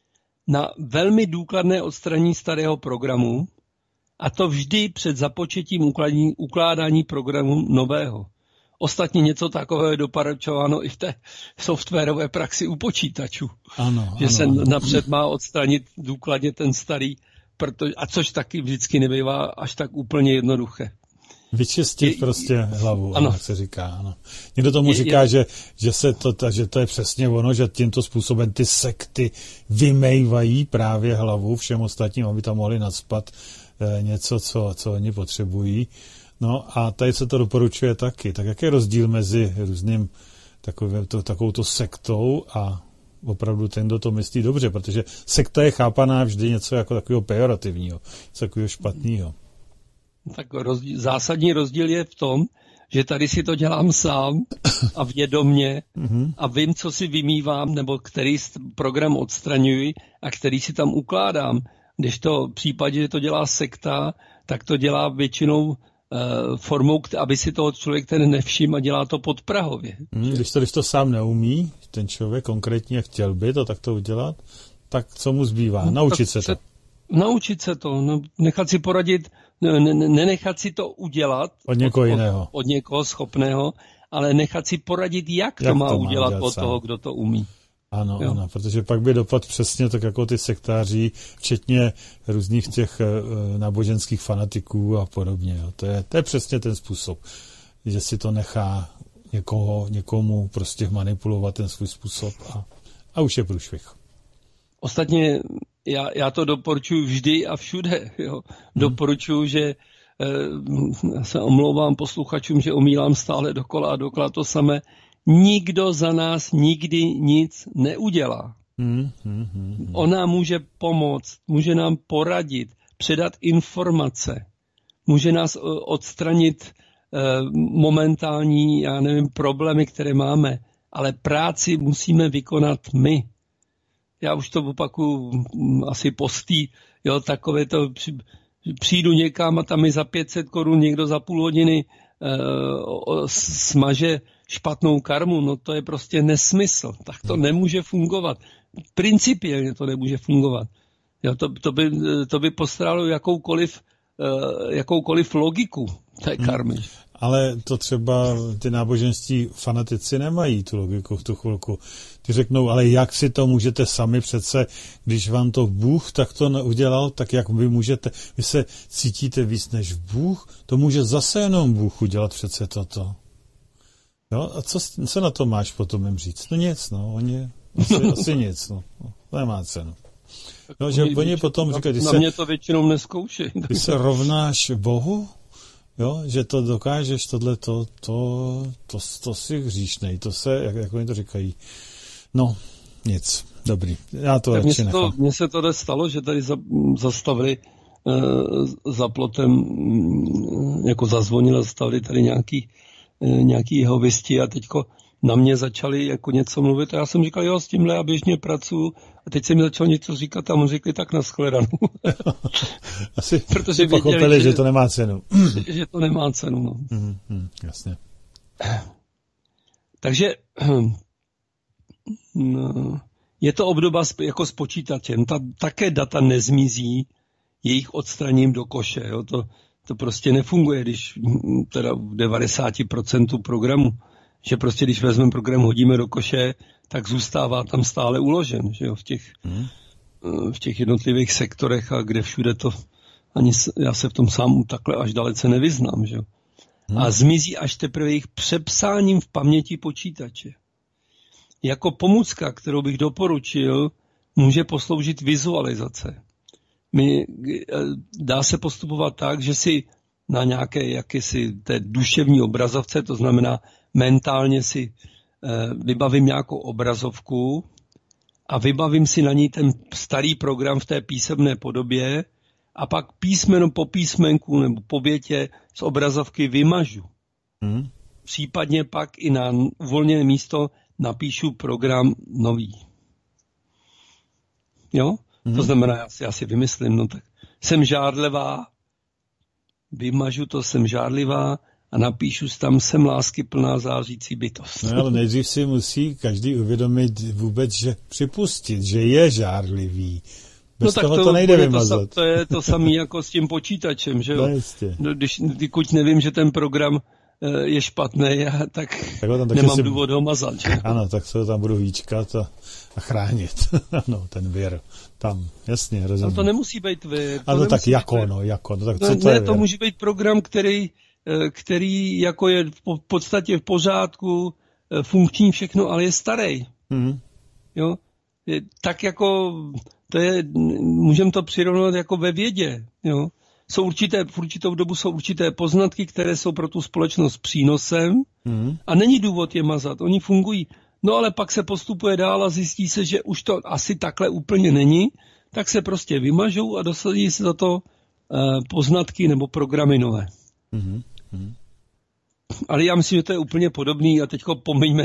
na velmi důkladné odstranění starého programu, a to vždy před započetím ukládání programu nového. Ostatně něco takového je doporučováno i v té softwarové praxi u počítačů. Ano, že se napřed má odstranit důkladně ten starý, a což taky vždycky nebývá až tak úplně jednoduché. Vyčistit prostě hlavu, ano. Jak se říká. Ano. Někdo tomu říká, že to je přesně ono, že tímto způsobem ty sekty vymejvají právě hlavu všem ostatním, aby tam mohli nacpat něco, co oni potřebují. No a tady se to doporučuje taky. Tak jaký je rozdíl mezi různým takovouto sektou a opravdu ten, kdo to myslí dobře, protože sekta je chápaná vždy něco jako takového pejorativního, něco takového špatného. Tak zásadní rozdíl je v tom, že tady si to dělám sám a vědomně a vím, co si vymývám, nebo který program odstraňuji a který si tam ukládám. Když to v případě, že to dělá sekta, tak to dělá většinou formou, aby si toho člověk ten nevšim a dělá to podprahově. Když to sám neumí, ten člověk konkrétně chtěl by to takto udělat, tak co mu zbývá? Naučit se to. Naučit se to, nechat si poradit, nenechat si to udělat od někoho jiného. Od někoho schopného, ale nechat si poradit, jak to má udělat od toho, kdo to umí. Ano, protože pak by dopad přesně tak jako ty sektáři, včetně různých těch náboženských fanatiků a podobně. Jo. To je přesně ten způsob, že si to nechá někomu prostě manipulovat ten svůj způsob a už je průšvih. Ostatně já to doporučuji vždy a všude. Jo. Doporučuji, že se omlouvám posluchačům, že omílám stále dokola a dokola to samé. Nikdo za nás nikdy nic neudělá. Ona může pomoct, může nám poradit, předat informace, může nás odstranit momentální, problémy, které máme, ale práci musíme vykonat my. Já už to opakuju asi postý, takové to, přijdu někam a tam mi za 500 korun někdo za půl hodiny smaže špatnou karmu, to je prostě nesmysl. Tak to nemůže fungovat. Principiálně to nemůže fungovat. To by postaralo jakoukoliv logiku té karmy. Ale to třeba ty náboženství fanatici nemají tu logiku v tu chvilku. Ty řeknou, ale jak si to můžete sami přece, když vám to Bůh tak to udělal, tak jak vy můžete, vy se cítíte víc než Bůh, to může zase jenom Bůh udělat přece toto. Jo, a co na to máš potom jim říct? No nic, oni asi nic, to nemá cenu. No, že oni potom říkají, na mě to většinou neskoušej. Ty se rovnáš Bohu, jo, že to dokážeš, to si hříšnej, to se, jak oni to říkají. No, nic, dobrý, já to radši nechám. Mně se to stalo, že tady zastavili za plotem, jako zazvonili, zastavili tady nějaký jehovisti a teďko na mě začali jako něco mluvit a já jsem říkal, jo, s tímhle já běžně pracuji a teď jsem mi začal něco říkat a on řekli tak na shledanou. Asi protože pochopili, že to nemá cenu. Že to nemá cenu, no. Jasně. Takže je to obdoba jako s počítačem. Také data nezmizí jejich odstraněním do koše. Jo? To prostě nefunguje, když teda v 90% programu, že prostě když vezmeme program, hodíme do koše, tak zůstává tam stále uložen, že jo? V těch jednotlivých sektorech a kde všude to, ani já se v tom sám takhle až dalece nevyznám, že jo? A zmizí až teprve jejich přepsáním v paměti počítače. Jako pomůcka, kterou bych doporučil, může posloužit vizualizace. Dá se postupovat tak, že si na nějaké jakési té duševní obrazovce, to znamená mentálně si vybavím nějakou obrazovku a vybavím si na ní ten starý program v té písemné podobě a pak písmeno po písmenku nebo po větě z obrazovky vymažu. Případně pak i na uvolněné místo napíšu program nový. Jo? To znamená, já si vymyslím, no tak jsem žádlivá, vymažu to, jsem žádlivá a napíšu tam jsem lásky plná zářící bytost. No ale nejdřív si musí každý uvědomit vůbec, že připustit, že je žádlivý. Bez toho to nejde vymazat. To je to samé jako s tím počítačem, že jo? No, když nevím, že ten program je špatný, tak nemám důvod ho mazat. Že? Ano, tak se tam budu hýčkat a chránit. Ano, ten vir. Tam, jasně, rozumím. No to nemusí být vir. Ano, tak jako. Tak co to je vir? To může být program, který jako je v podstatě v pořádku, funkční všechno, ale je starý. Jo? Tak jako, můžeme to přirovnat jako ve vědě, jo? V určitou dobu jsou určité poznatky, které jsou pro tu společnost přínosem a není důvod je mazat, oni fungují. No ale pak se postupuje dál a zjistí se, že už to asi takhle úplně není, tak se prostě vymažou a dosadí se za to poznatky nebo programy nové. Ale já myslím, že to je úplně podobný a teďko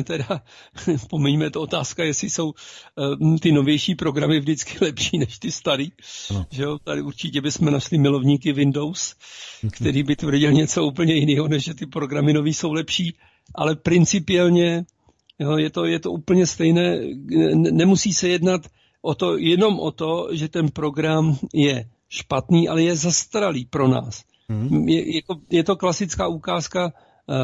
pomeňme to otázka, jestli jsou ty novější programy vždycky lepší než ty starý. Že jo? Tady určitě bychom našli milovníky Windows, který by tvrdil něco úplně jiného, než že ty programy nový jsou lepší, ale principiálně jo, je to úplně stejné. Nemusí se jednat jenom o to, že ten program je špatný, ale je zastaralý pro nás. Je to klasická ukázka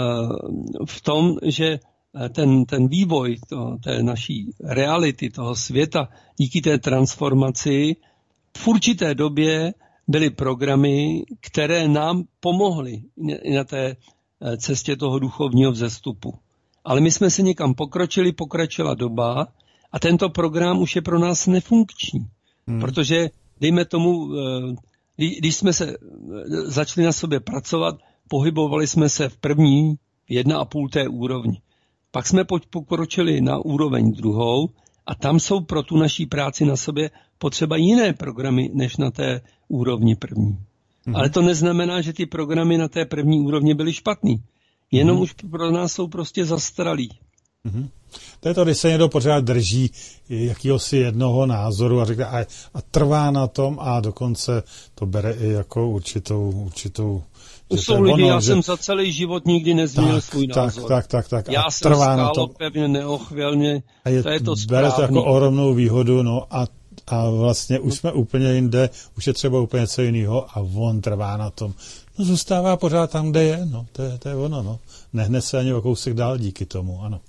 v tom, že ten vývoj té naší reality, toho světa, díky té transformaci v určité době byly programy, které nám pomohly na té cestě toho duchovního vzestupu. Ale my jsme se někam pokročila doba a tento program už je pro nás nefunkční. Protože, dejme tomu, když jsme se začali na sobě pracovat, pohybovali jsme se v první 1,5 té úrovni. Pak jsme pokročili na úroveň druhou a tam jsou pro tu naší práci na sobě potřeba jiné programy, než na té úrovni první. Ale to neznamená, že ty programy na té první úrovni byly špatný. Jenom už pro nás jsou prostě zastaralí. To je to, když se někdo pořád drží jakýhosi jednoho názoru a říká a trvá na tom a dokonce to bere i jako určitou jsou lidi, já jsem za celý život nikdy nezměnil svůj názor. Tak. Já jsem skálopevně, neochvělně, to je to správný. Bere to jako ohromnou výhodu, no a vlastně už jsme úplně jinde, už je třeba úplně něco jiného a on trvá na tom. No zůstává pořád tam, kde je, no, to je ono, no. Nehne se ani o kousek dál díky tomu, ano.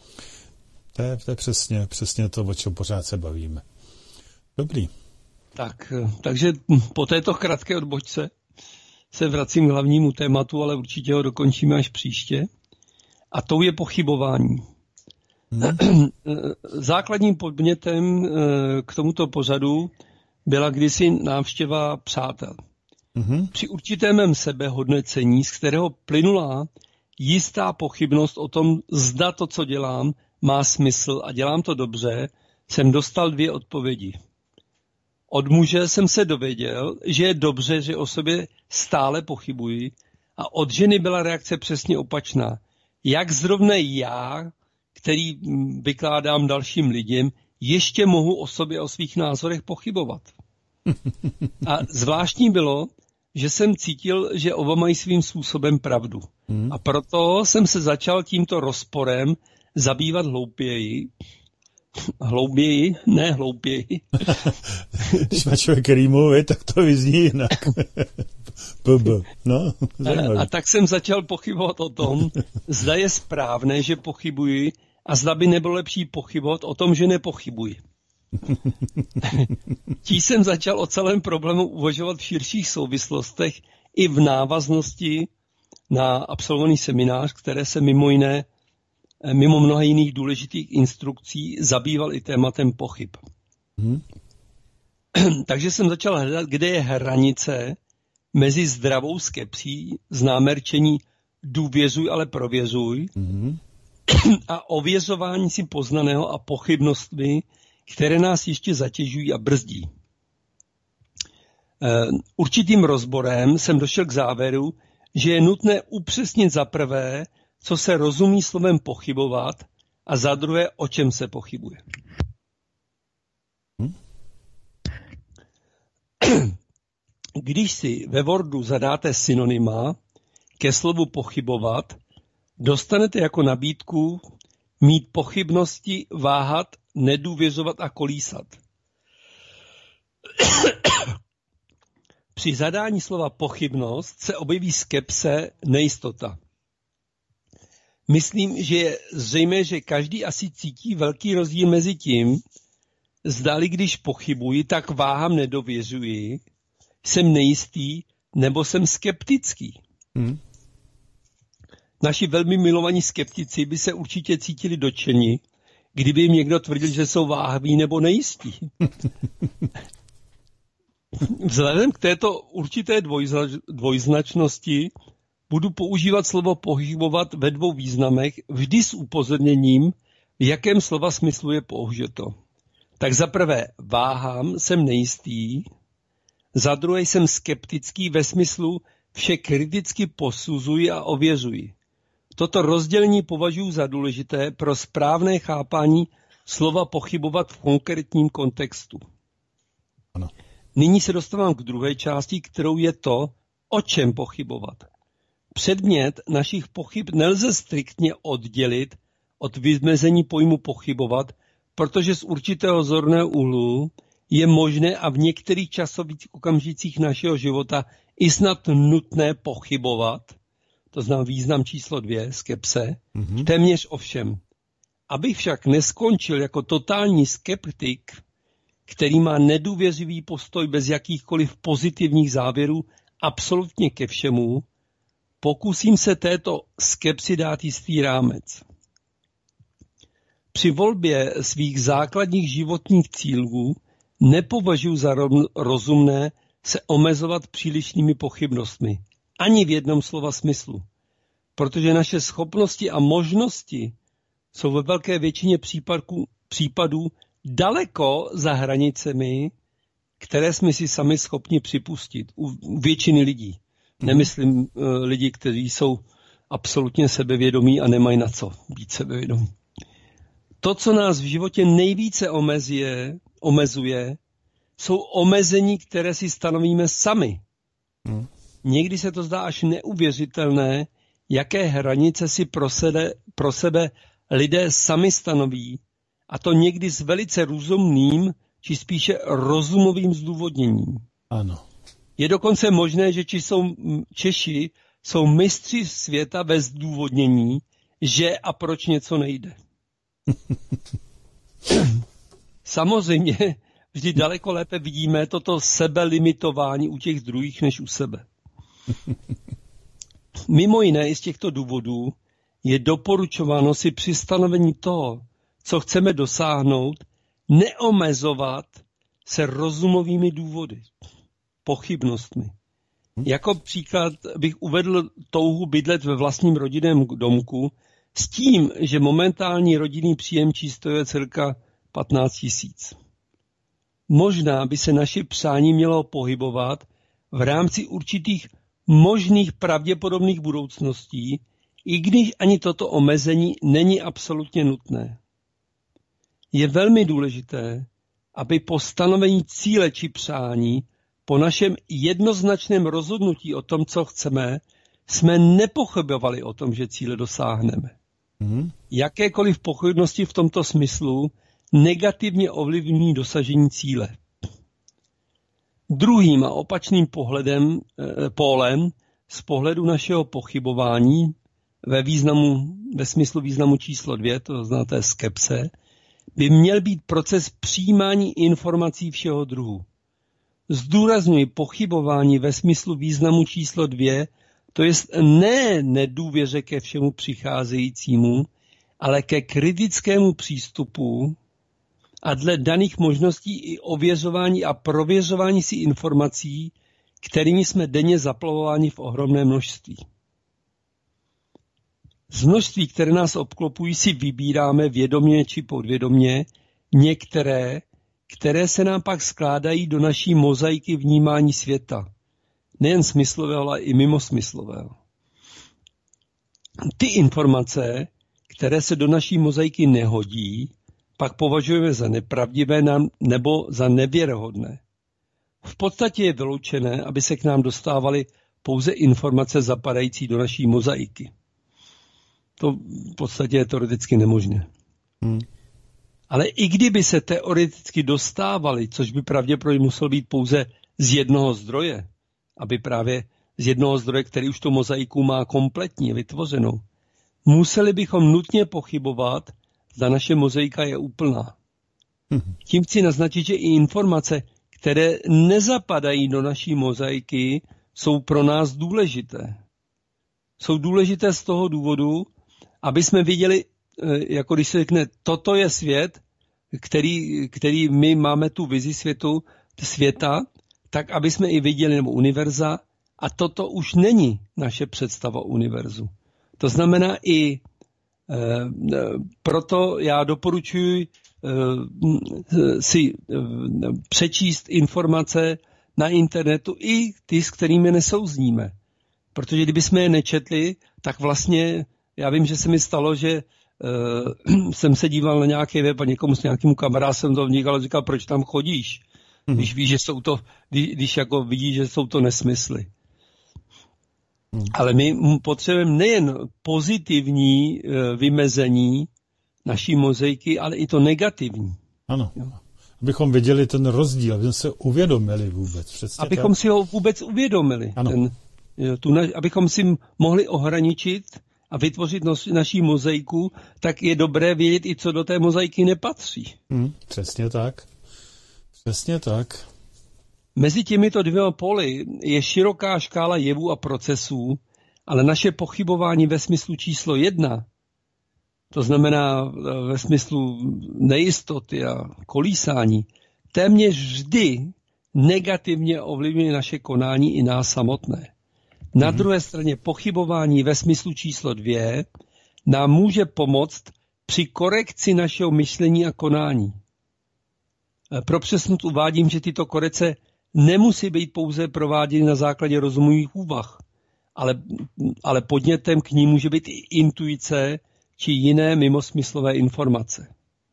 To je přesně to, o čem pořád se bavíme. Dobrý. Takže po této krátké odbočce se vracím k hlavnímu tématu, ale určitě ho dokončíme až příště. A tou je pochybování. Základním podnětem k tomuto pořadu byla kdysi návštěva přátel. Při určitém mém sebehodnocení, z kterého plynula jistá pochybnost o tom, zda to, co dělám, má smysl a dělám to dobře, jsem dostal 2 odpovědi. Od muže jsem se dověděl, že je dobře, že o sobě stále pochybuji, a od ženy byla reakce přesně opačná. Jak zrovna já, který vykládám dalším lidem, ještě mohu o sobě, o svých názorech pochybovat. A zvláštní bylo, že jsem cítil, že oba mají svým způsobem pravdu. A proto jsem se začal tímto rozporem zabývat hlouběji. Když má člověk, který mluví, tak to vyzní jinak. No, a tak jsem začal pochybovat o tom, zda je správné, že pochybuji, a zda by nebylo lepší pochybovat o tom, že nepochybuji. Tím jsem začal o celém problému uvažovat v širších souvislostech i v návaznosti na absolvovaný seminář, které se mimo jiné, mimo mnoha jiných důležitých instrukcí, zabýval i tématem pochyb. Takže jsem začal hledat, kde je hranice mezi zdravou skepsí, známé rčení důvěřuj, ale prověřuj, a ověřování si poznaného a pochybnostmi, které nás ještě zatěžují a brzdí. Určitým rozborem jsem došel k závěru, že je nutné upřesnit za prvé, co se rozumí slovem pochybovat, a za druhé, o čem se pochybuje. Když si ve Wordu zadáte synonyma ke slovu pochybovat, dostanete jako nabídku mít pochybnosti, váhat, nedůvěřovat a kolísat. Při zadání slova pochybnost se objeví skepse, nejistota. Myslím, že je zřejmé, že každý asi cítí velký rozdíl mezi tím, zdali když pochybuji, tak váhám, nedověřuji, jsem nejistý nebo jsem skeptický. Naši velmi milovaní skeptici by se určitě cítili dotčeni, kdyby jim někdo tvrdil, že jsou váhaví nebo nejistí. Vzhledem k této určité dvojznačnosti budu používat slovo pochybovat ve 2 významech, vždy s upozorněním, v jakém slova smyslu je použito. Tak za prvé váhám, jsem nejistý, za druhé jsem skeptický ve smyslu vše kriticky posuzuji a ověřuji. Toto rozdělení považuji za důležité pro správné chápání slova pochybovat v konkrétním kontextu. Ano. Nyní se dostávám k druhé části, kterou je to, o čem pochybovat. Předmět našich pochyb nelze striktně oddělit od vymezení pojmu pochybovat, protože z určitého zorného úhlu je možné a v některých časových okamžicích našeho života i snad nutné pochybovat, to znamená význam číslo 2, skepse, téměř ovšem. Abych však neskončil jako totální skeptik, který má nedůvěřivý postoj bez jakýchkoliv pozitivních závěrů absolutně ke všemu, pokusím se této skepsi dát jistý rámec. Při volbě svých základních životních cílů nepovažuji za rozumné se omezovat přílišnými pochybnostmi, ani v jednom slova smyslu, protože naše schopnosti a možnosti jsou ve velké většině případů daleko za hranicemi, které jsme si sami schopni připustit. U většiny lidí. Nemyslím lidi, kteří jsou absolutně sebevědomí a nemají na co být sebevědomí. To, co nás v životě nejvíce omezuje, jsou omezení, které si stanovíme sami. Někdy se to zdá až neuvěřitelné, jaké hranice si pro sebe lidé sami stanoví, a to někdy s velice rozumným, či spíše rozumovým zdůvodněním. Ano. Je dokonce možné, že Češi jsou mistři světa ve zdůvodnění, že a proč něco nejde. Samozřejmě vždy daleko lépe vidíme toto sebelimitování u těch druhých než u sebe. Mimo jiné i z těchto důvodů je doporučováno si při stanovení toho, co chceme dosáhnout, neomezovat se rozumovými důvody, pochybnostmi. Jako příklad bych uvedl touhu bydlet ve vlastním rodinném domku s tím, že momentální rodinný příjem číslo je cirka 15 000. Možná by se naše přání mělo pohybovat v rámci určitých možných pravděpodobných budoucností, i když ani toto omezení není absolutně nutné. Je velmi důležité, aby po stanovení cíle či přání, po našem jednoznačném rozhodnutí o tom, co chceme, jsme nepochybovali o tom, že cíle dosáhneme. Jakékoliv pochybnosti v tomto smyslu negativně ovlivní dosažení cíle. Druhým a opačným pólem z pohledu našeho pochybování ve smyslu významu číslo 2, to znáte skepse, by měl být proces přijímání informací všeho druhu. Zdůrazňuji pochybování ve smyslu významu číslo 2, to jest ne nedůvěře ke všemu přicházejícímu, ale ke kritickému přístupu a dle daných možností i ověřování a prověřování si informací, kterými jsme denně zaplavováni v ohromném množství. Z množství, které nás obklopují, si vybíráme vědomě či podvědomě některé, které se nám pak skládají do naší mozaiky vnímání světa. Nejen smyslového, ale i mimosmyslového. Ty informace, které se do naší mozaiky nehodí, pak považujeme za nepravdivé nebo za nevěrohodné. V podstatě je vyloučené, aby se k nám dostávaly pouze informace zapadající do naší mozaiky. To v podstatě je teoreticky nemožné. Ale i kdyby se teoreticky dostávaly, což by pravděpodobně muselo být pouze z jednoho zdroje, aby právě z jednoho zdroje, který už tu mozaiku má kompletně vytvořenou, museli bychom nutně pochybovat, zda naše mozaika je úplná. Tím chci naznačit, že i informace, které nezapadají do naší mozaiky, jsou pro nás důležité. Jsou důležité z toho důvodu, aby jsme viděli, jako když se řekne, toto je svět, který my máme tu vizi světa, tak aby jsme i viděli, nebo univerza, a toto už není naše představa o univerzu. To znamená i proto já doporučuji si přečíst informace na internetu i ty, s kterými nesouzníme. Protože kdybychom je nečetli, tak vlastně, já vím, že se mi stalo, že jsem se díval na nějaký web a s nějakým kamarádem jsem to vnikal a říkal, proč tam chodíš? Když víš, že jsou to, když jako vidíš, že jsou to nesmysly. Ale my potřebujeme nejen pozitivní vymezení naší mozaiky, ale i to negativní. Ano. Abychom viděli ten rozdíl, abychom se uvědomili vůbec. Přesně abychom si ho vůbec uvědomili. Abychom si mohli ohraničit a vytvořit naší mozaiku, tak je dobré vědět i, co do té mozaiky nepatří. Přesně tak. Přesně tak. Mezi těmito dvěma poli je široká škála jevů a procesů, ale naše pochybování ve smyslu číslo 1, to znamená ve smyslu nejistoty a kolísání, téměř vždy negativně ovlivňuje naše konání i nás samotné. Na druhé straně pochybování ve smyslu číslo 2 nám může pomoct při korekci našeho myšlení a konání. Pro přesnost uvádím, že tyto korekce nemusí být pouze prováděny na základě rozumových úvah, ale podnětem k ní může být i intuice či jiné mimosmyslové informace.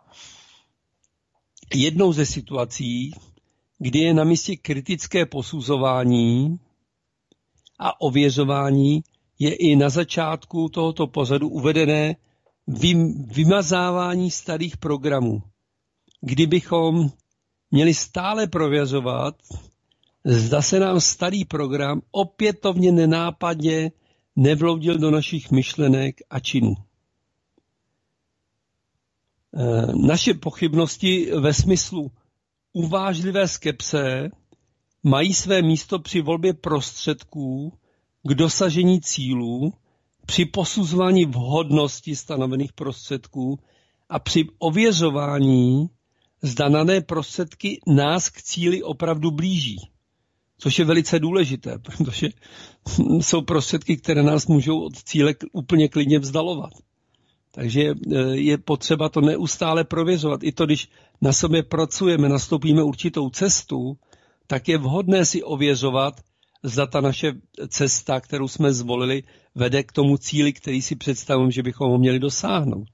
Jednou ze situací, kdy je na místě kritické posuzování a ověřování, je i na začátku tohoto pořadu uvedené vymazávání starých programů, kdybychom měli stále prověřovat, zda se nám starý program opětovně nenápadně nevloudil do našich myšlenek a činů. Naše pochybnosti ve smyslu uvážlivé skepse mají své místo při volbě prostředků k dosažení cílů, při posuzování vhodnosti stanovených prostředků a při ověřování zda dané prostředky nás k cíli opravdu blíží. Což je velice důležité, protože jsou prostředky, které nás můžou od cíle úplně klidně vzdalovat. Takže je potřeba to neustále prověřovat. I to, když na sobě pracujeme, nastoupíme určitou cestu, tak je vhodné si ověřovat, zda ta naše cesta, kterou jsme zvolili, vede k tomu cíli, který si představujeme, že bychom ho měli dosáhnout.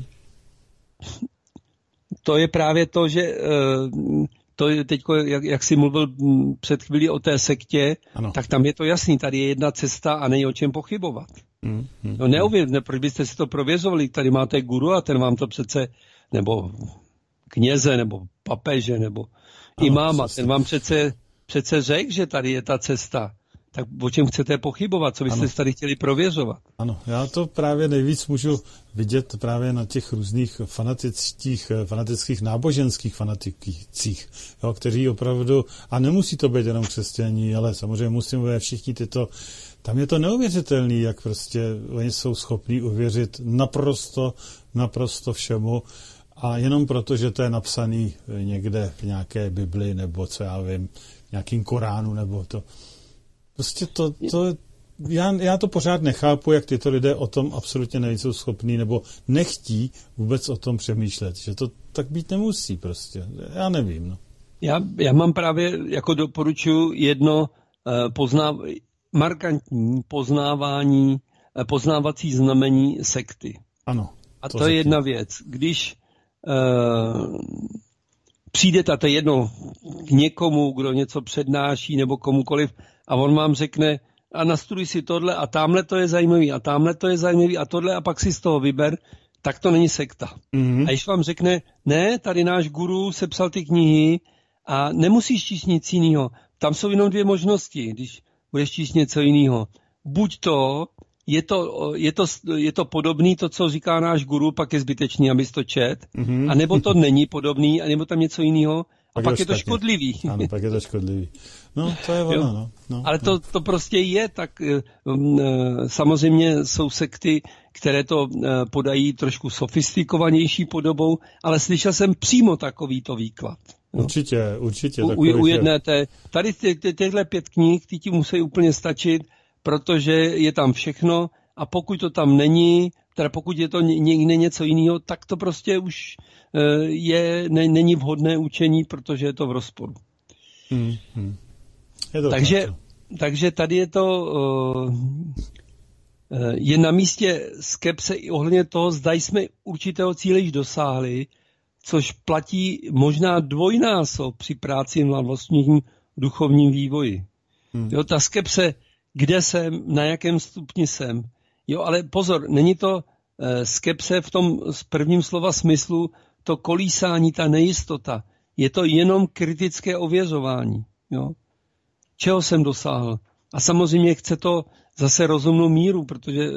To je právě to, že to je teď, jak jsi mluvil před chvílí o té sektě, ano. Tak tam je to jasný, tady je jedna cesta a není o čem pochybovat. No neuvěřte, proč byste si to prověřovali, tady máte guru a ten vám to přece, nebo kněze, nebo papeže, nebo imáma, ten vám přece řekl, že tady je ta cesta. Tak o čem chcete pochybovat, co byste tady chtěli prověřovat? Ano, já to právě nejvíc můžu vidět právě na těch různých fanatických náboženských fanaticích, jo, kteří opravdu, a nemusí to být jenom křesťaní, ale samozřejmě musím být všichni tyto, tam je to neuvěřitelný, jak prostě oni jsou schopní uvěřit naprosto všemu, a jenom proto, že to je napsaný někde v nějaké Bibli, nebo co já vím, nějakým Koránu, nebo to. Prostě já to pořád nechápu, jak tyto lidé o tom absolutně nejsou schopní, nebo nechtí vůbec o tom přemýšlet, že to tak být nemusí prostě. Já nevím, no. Já mám právě, jako doporučuji jedno markantní poznávací znamení sekty. Ano. A to je jedna věc. Když přijdete, to je jedno, k někomu, kdo něco přednáší, nebo komukoliv, a on vám řekne, a nastuduj si tohle, a tamhle to je zajímavý, a tamhle to je zajímavý, a tohle, a pak si z toho vyber, tak to není sekta. A když vám řekne, ne, tady náš guru sepsal ty knihy a nemusíš číst nic jiného. Tam jsou jenom dvě možnosti, když budeš číst něco jiného. Buď to, je to podobný, to, co říká náš guru, pak je zbytečný, abys to čet, a nebo to není podobný, a nebo tam něco jiného, a pak je to škodlivý. Ano, pak je to škodlivý. No, to je ono, no. Ale to prostě je, tak samozřejmě jsou sekty, které to podají trošku sofistikovanější podobou, ale slyšel jsem přímo takovýto výklad. No. Určitě. U jedné tady těchto 5 knih, ty ti musí úplně stačit, protože je tam všechno, a pokud to tam není, teda pokud je to někde něco jiného, tak to prostě už není vhodné učení, protože je to v rozporu. Je to takže tady je to je na místě skepse i ohledně toho, zda jsme určitého cíle již dosáhli, což platí možná dvojnásob při práci na vlastním duchovním vývoji. Jo, ta skepse, kde jsem, na jakém stupni jsem. Jo, ale pozor, není to skepse v tom z prvním slova smyslu, to kolísání, ta nejistota. Je to jenom kritické ověřování. Jo. Čeho jsem dosáhl? A samozřejmě chce to zase rozumnou míru, protože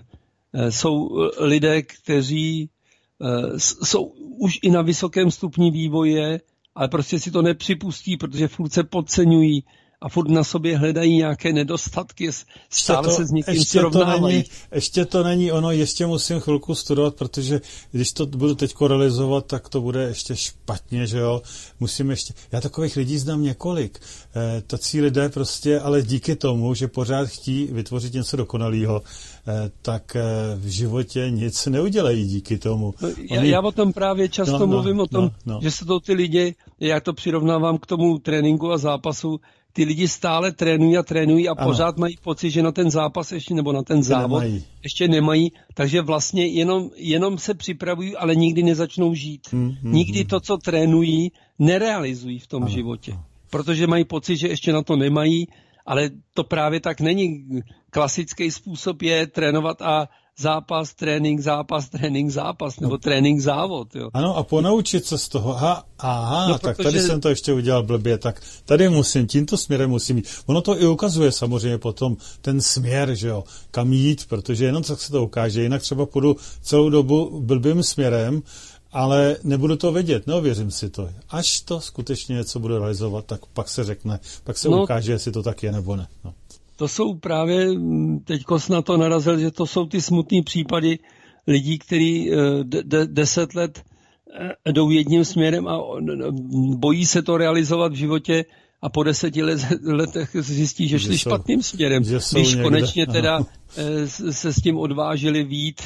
jsou lidé, kteří jsou už i na vysokém stupni vývoje, ale prostě si to nepřipustí, protože furt se podceňují a furt na sobě hledají nějaké nedostatky, stále se s někým srovnávají. Ještě to není ono, ještě musím chvilku studovat, protože když to budu teď realizovat, tak to bude ještě špatně, že jo. Musím ještě, já takových lidí znám několik. Tací lidé prostě, ale díky tomu, že pořád chtí vytvořit něco dokonalého, tak v životě nic neudělají díky tomu. Já o tom právě často mluvím o tom, že se to ty lidi, já to přirovnávám k tomu tréninku a zápasu, ty lidi stále trénují a pořád mají pocit, že na ten zápas ještě nebo na ten závod ještě nemají, takže vlastně jenom se připravují, ale nikdy nezačnou žít. Nikdy to, co trénují, nerealizují v tom životě, protože mají pocit, že ještě na to nemají, ale to právě tak není. Klasický způsob je trénovat a zápas, trénink, zápas, nebo trénink, závod. Jo. Ano, a ponaučit se z toho. Tak tady jsem to ještě udělal blbě, tak tady tímto směrem musím jít. Ono to i ukazuje samozřejmě potom ten směr, že jo, kam jít, protože jenom tak se to ukáže, jinak třeba půjdu celou dobu blbým směrem, ale nebudu to vědět, neověřím si to. Až to skutečně něco budu realizovat, tak pak se řekne, pak se ukáže, jestli to tak je nebo ne. No. To jsou právě, teďko jsi na to narazil, že to jsou ty smutné případy, lidí, kteří 10 let jdou jedním směrem a bojí se to realizovat v životě a po 10 letech zjistí, že šli špatným směrem, když někde, konečně teda se s tím odvážili vyjít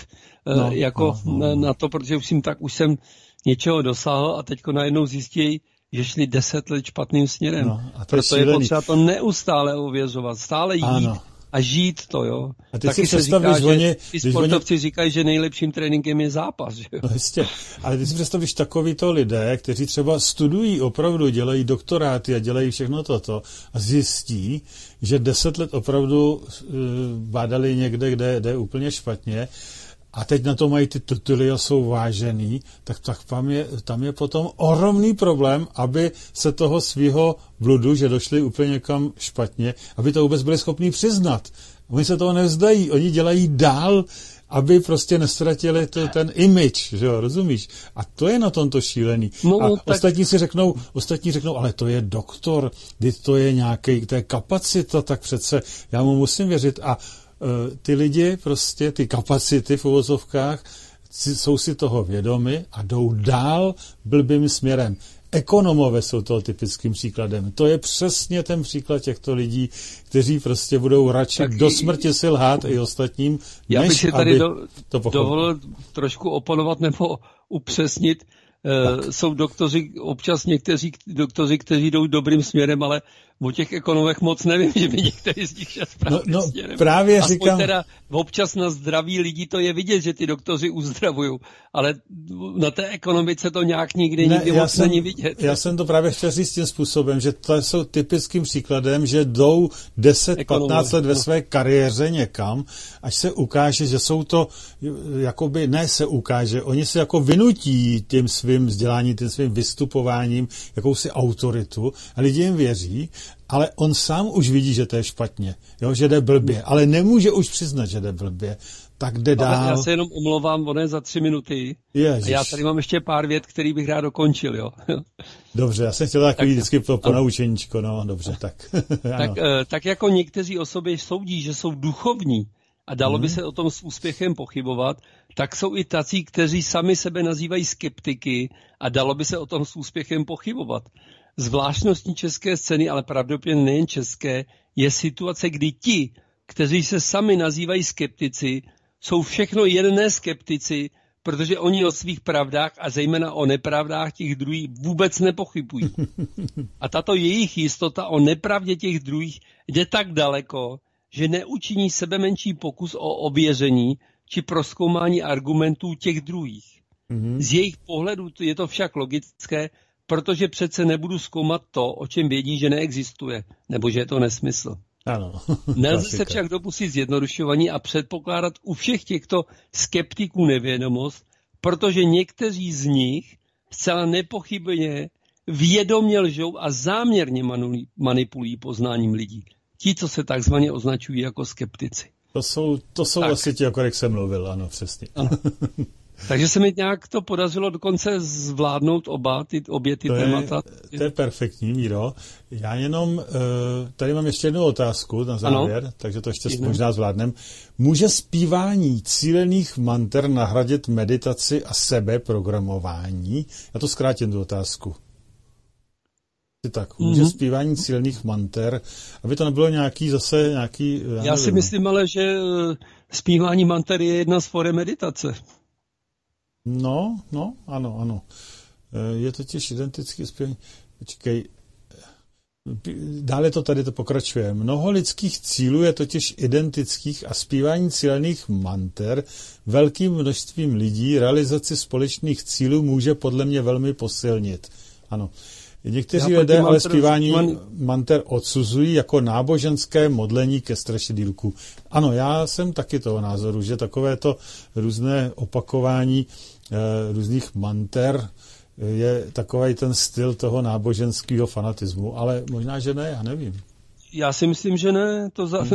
na to, protože už jsem něčeho dosáhl a teďko najednou zjistí, že šli 10 let špatným směrem. Proto je potřeba to neustále ověřovat, stále jít a žít to, jo. A ty taky se říká, že ty sportovci říkají, že nejlepším tréninkem je zápas, že jo. No jistě, ale ty si představíš takovýto lidé, kteří třeba studují opravdu, dělají doktoráty a dělají všechno toto a zjistí, že 10 let opravdu bádali někde, kde je úplně špatně, a teď na to mají ty tituly a jsou vážený, tak tam je potom ohromný problém, aby se toho svýho bludu, že došli úplně někam špatně, aby to vůbec byli schopní přiznat. Oni se toho nevzdají, oni dělají dál, aby prostě nestratili ten image, že jo, rozumíš? A to je na tomto šílený. A ostatní řeknou, ale to je doktor, to je kapacita, tak přece já mu musím věřit. A ty lidi, prostě ty kapacity v uvozovkách, jsou si toho vědomi a jdou dál blbým směrem. Ekonomové jsou toho typickým příkladem. To je přesně ten příklad těchto lidí, kteří prostě budou radši do smrti si lhát i ostatním, já bych si tady dovolil trošku oponovat nebo upřesnit. Jsou doktoři, občas někteří doktoři, kteří jdou dobrým směrem, ale o těch ekonomech moc nevím, že by některý z nich šel správným směrem. Právě aspoň říkám... teda občas na zdraví lidí to je vidět, že ty doktoři uzdravují, ale na té ekonomice to nějak nikdy moc není vidět. Já jsem to právě chtěl říct tím způsobem, že to jsou typickým příkladem, že jdou 10-15 let ve své kariéře někam, až se ukáže, že jsou to, jakoby, ne se ukáže, oni se jako vynutí tím svým vzděláním, tím svým vystupováním, jakousi autoritu a lidi jim věří, ale on sám už vidí, že to je špatně, jo, že jde blbě, ale nemůže už přiznat, že jde blbě. Tak jde dál. Já se jenom omlouvám, ono je za 3 minuty. Ježiš. A já tady mám ještě pár vět, který bych rád dokončil, jo. Dobře, já jsem chtěl takový vždycky ponaučeníčko, no, dobře, tak. tak jako někteří osoby soudí, že jsou duchovní a dalo by se o tom s úspěchem pochybovat, tak jsou i tací, kteří sami sebe nazývají skeptiky a dalo by se o tom s úspěchem pochybovat. Zvláštností české scény, ale pravděpodobně nejen české, je situace, kdy ti, kteří se sami nazývají skeptici, jsou všechno jen ne skeptici, protože oni o svých pravdách a zejména o nepravdách těch druhých vůbec nepochybují. A tato jejich jistota o nepravdě těch druhých jde tak daleko, že neučiní sebemenší pokus o ověření či prozkoumání argumentů těch druhých. Z jejich pohledu je to však logické, protože přece nebudu zkoumat to, o čem vědí, že neexistuje, nebo že je to nesmysl. Ano. Nelze se však dopustit zjednodušování a předpokládat u všech těchto skeptiků nevědomost, protože někteří z nich zcela nepochybně vědomě lžou a záměrně manipulují poznáním lidí. Ti, co se takzvaně označují jako skeptici. To jsou asi ti, o kterých jsem mluvil, ano, přesně. Ano. Takže se mi nějak to podařilo dokonce zvládnout obě ty témata. To je perfektní, Míro. Já jenom, tady mám ještě jednu otázku na závěr, takže to ještě možná zvládnem. Může zpívání cílených manter nahradit meditaci a sebeprogramování? Já to zkrátím tu otázku. Tak, může zpívání cílených manter, aby to nebylo nějaký. Já si myslím ale, že zpívání manter je jedna z forem meditace. No, ano. Je totiž identický zpěvání. Počkej, dále to tady to pokračuje. Mnoho lidských cílů je totiž identických a zpívání cílených manter velkým množstvím lidí realizaci společných cílů může podle mě velmi posilnit. Ano. Někteří lidé ale zpívání manter odsuzují jako náboženské modlení ke strašidýlku. Ano, já jsem taky toho názoru, že takovéto různé opakování různých manter je takový ten styl toho náboženského fanatismu, ale možná, že ne, já nevím. Já si myslím, že ne,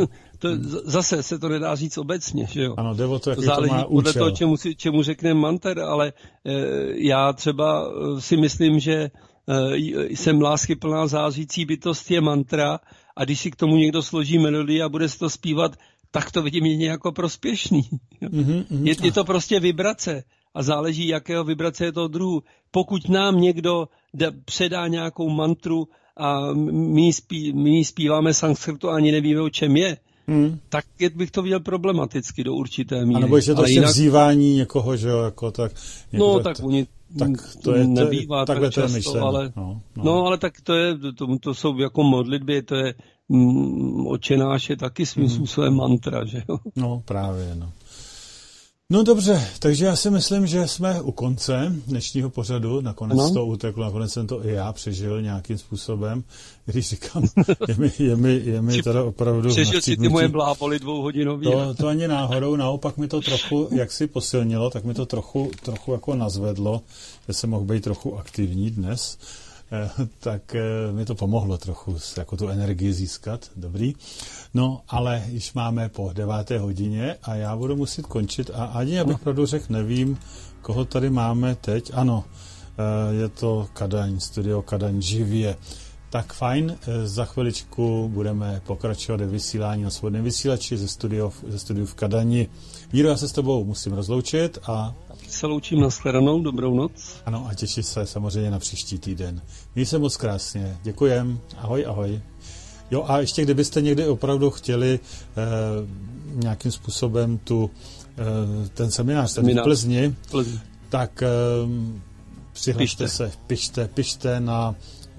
zase se to nedá říct obecně, že jo. Ano, jde o to, jaký záleží to má podle účel. toho, čemu řekne manter, ale já třeba si myslím, že jsem láskyplná zářící bytost je mantra a když si k tomu někdo složí melodii a bude si to zpívat tak to vidím jedině jako prospěšný. Je to prostě vibrace a záleží, jakého vibrace je toho druhu. Pokud nám někdo předá nějakou mantru a my zpíváme sanskrtu a ani nevíme, o čem je, tak bych to viděl problematicky do určité míry. A nebo je to jinak... vzývání někoho, že jo, jako tak... No, tak oni... Tak to je, nebývá tak často, myšleno. Ale, ale tak to jsou jako modlitby, to je Otče náš je taky svým způsobem mantra, že jo? No, právě, no. No dobře, takže já si myslím, že jsme u konce dnešního pořadu, nakonec to uteklo, nakonec jsem to i já přežil nějakým způsobem, když říkám, je mi teda opravdu... Přežil si ty moje bláboli 2hodinový. To ani náhodou, naopak mi to trochu, jak si posilnilo, tak mi to trochu jako nazvedlo, že jsem mohl být trochu aktivní dnes, tak mi to pomohlo trochu jako tu energii získat, dobrý. No, ale již máme po 9. hodině a já budu muset končit a ani, abych pravdu řekl, nevím, koho tady máme teď. Ano, je to Kadaň, studio Kadaň živě. Tak fajn, za chviličku budeme pokračovat ve vysílání na svobodném vysílači ze studiu v Kadani. Míro, já se s tebou musím rozloučit a... Se loučím, nashledanou, dobrou noc. Ano, a těším se samozřejmě na příští týden. Měj se moc krásně, děkujem, ahoj. Jo, a ještě kdybyste někdy opravdu chtěli nějakým způsobem ten seminář tady v Plzni, tak přihlašte se, pište na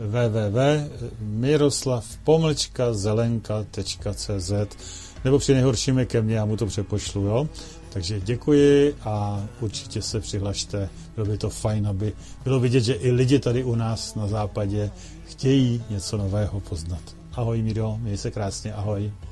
www.miroslav-zelenka.cz nebo při nejhorším je ke mně, já mu to přepošlu, jo. Takže děkuji a určitě se přihlašte, bylo by to fajn, aby bylo vidět, že i lidi tady u nás na západě chtějí něco nového poznat. Ahoj Míro, měj se krásně, ahoj.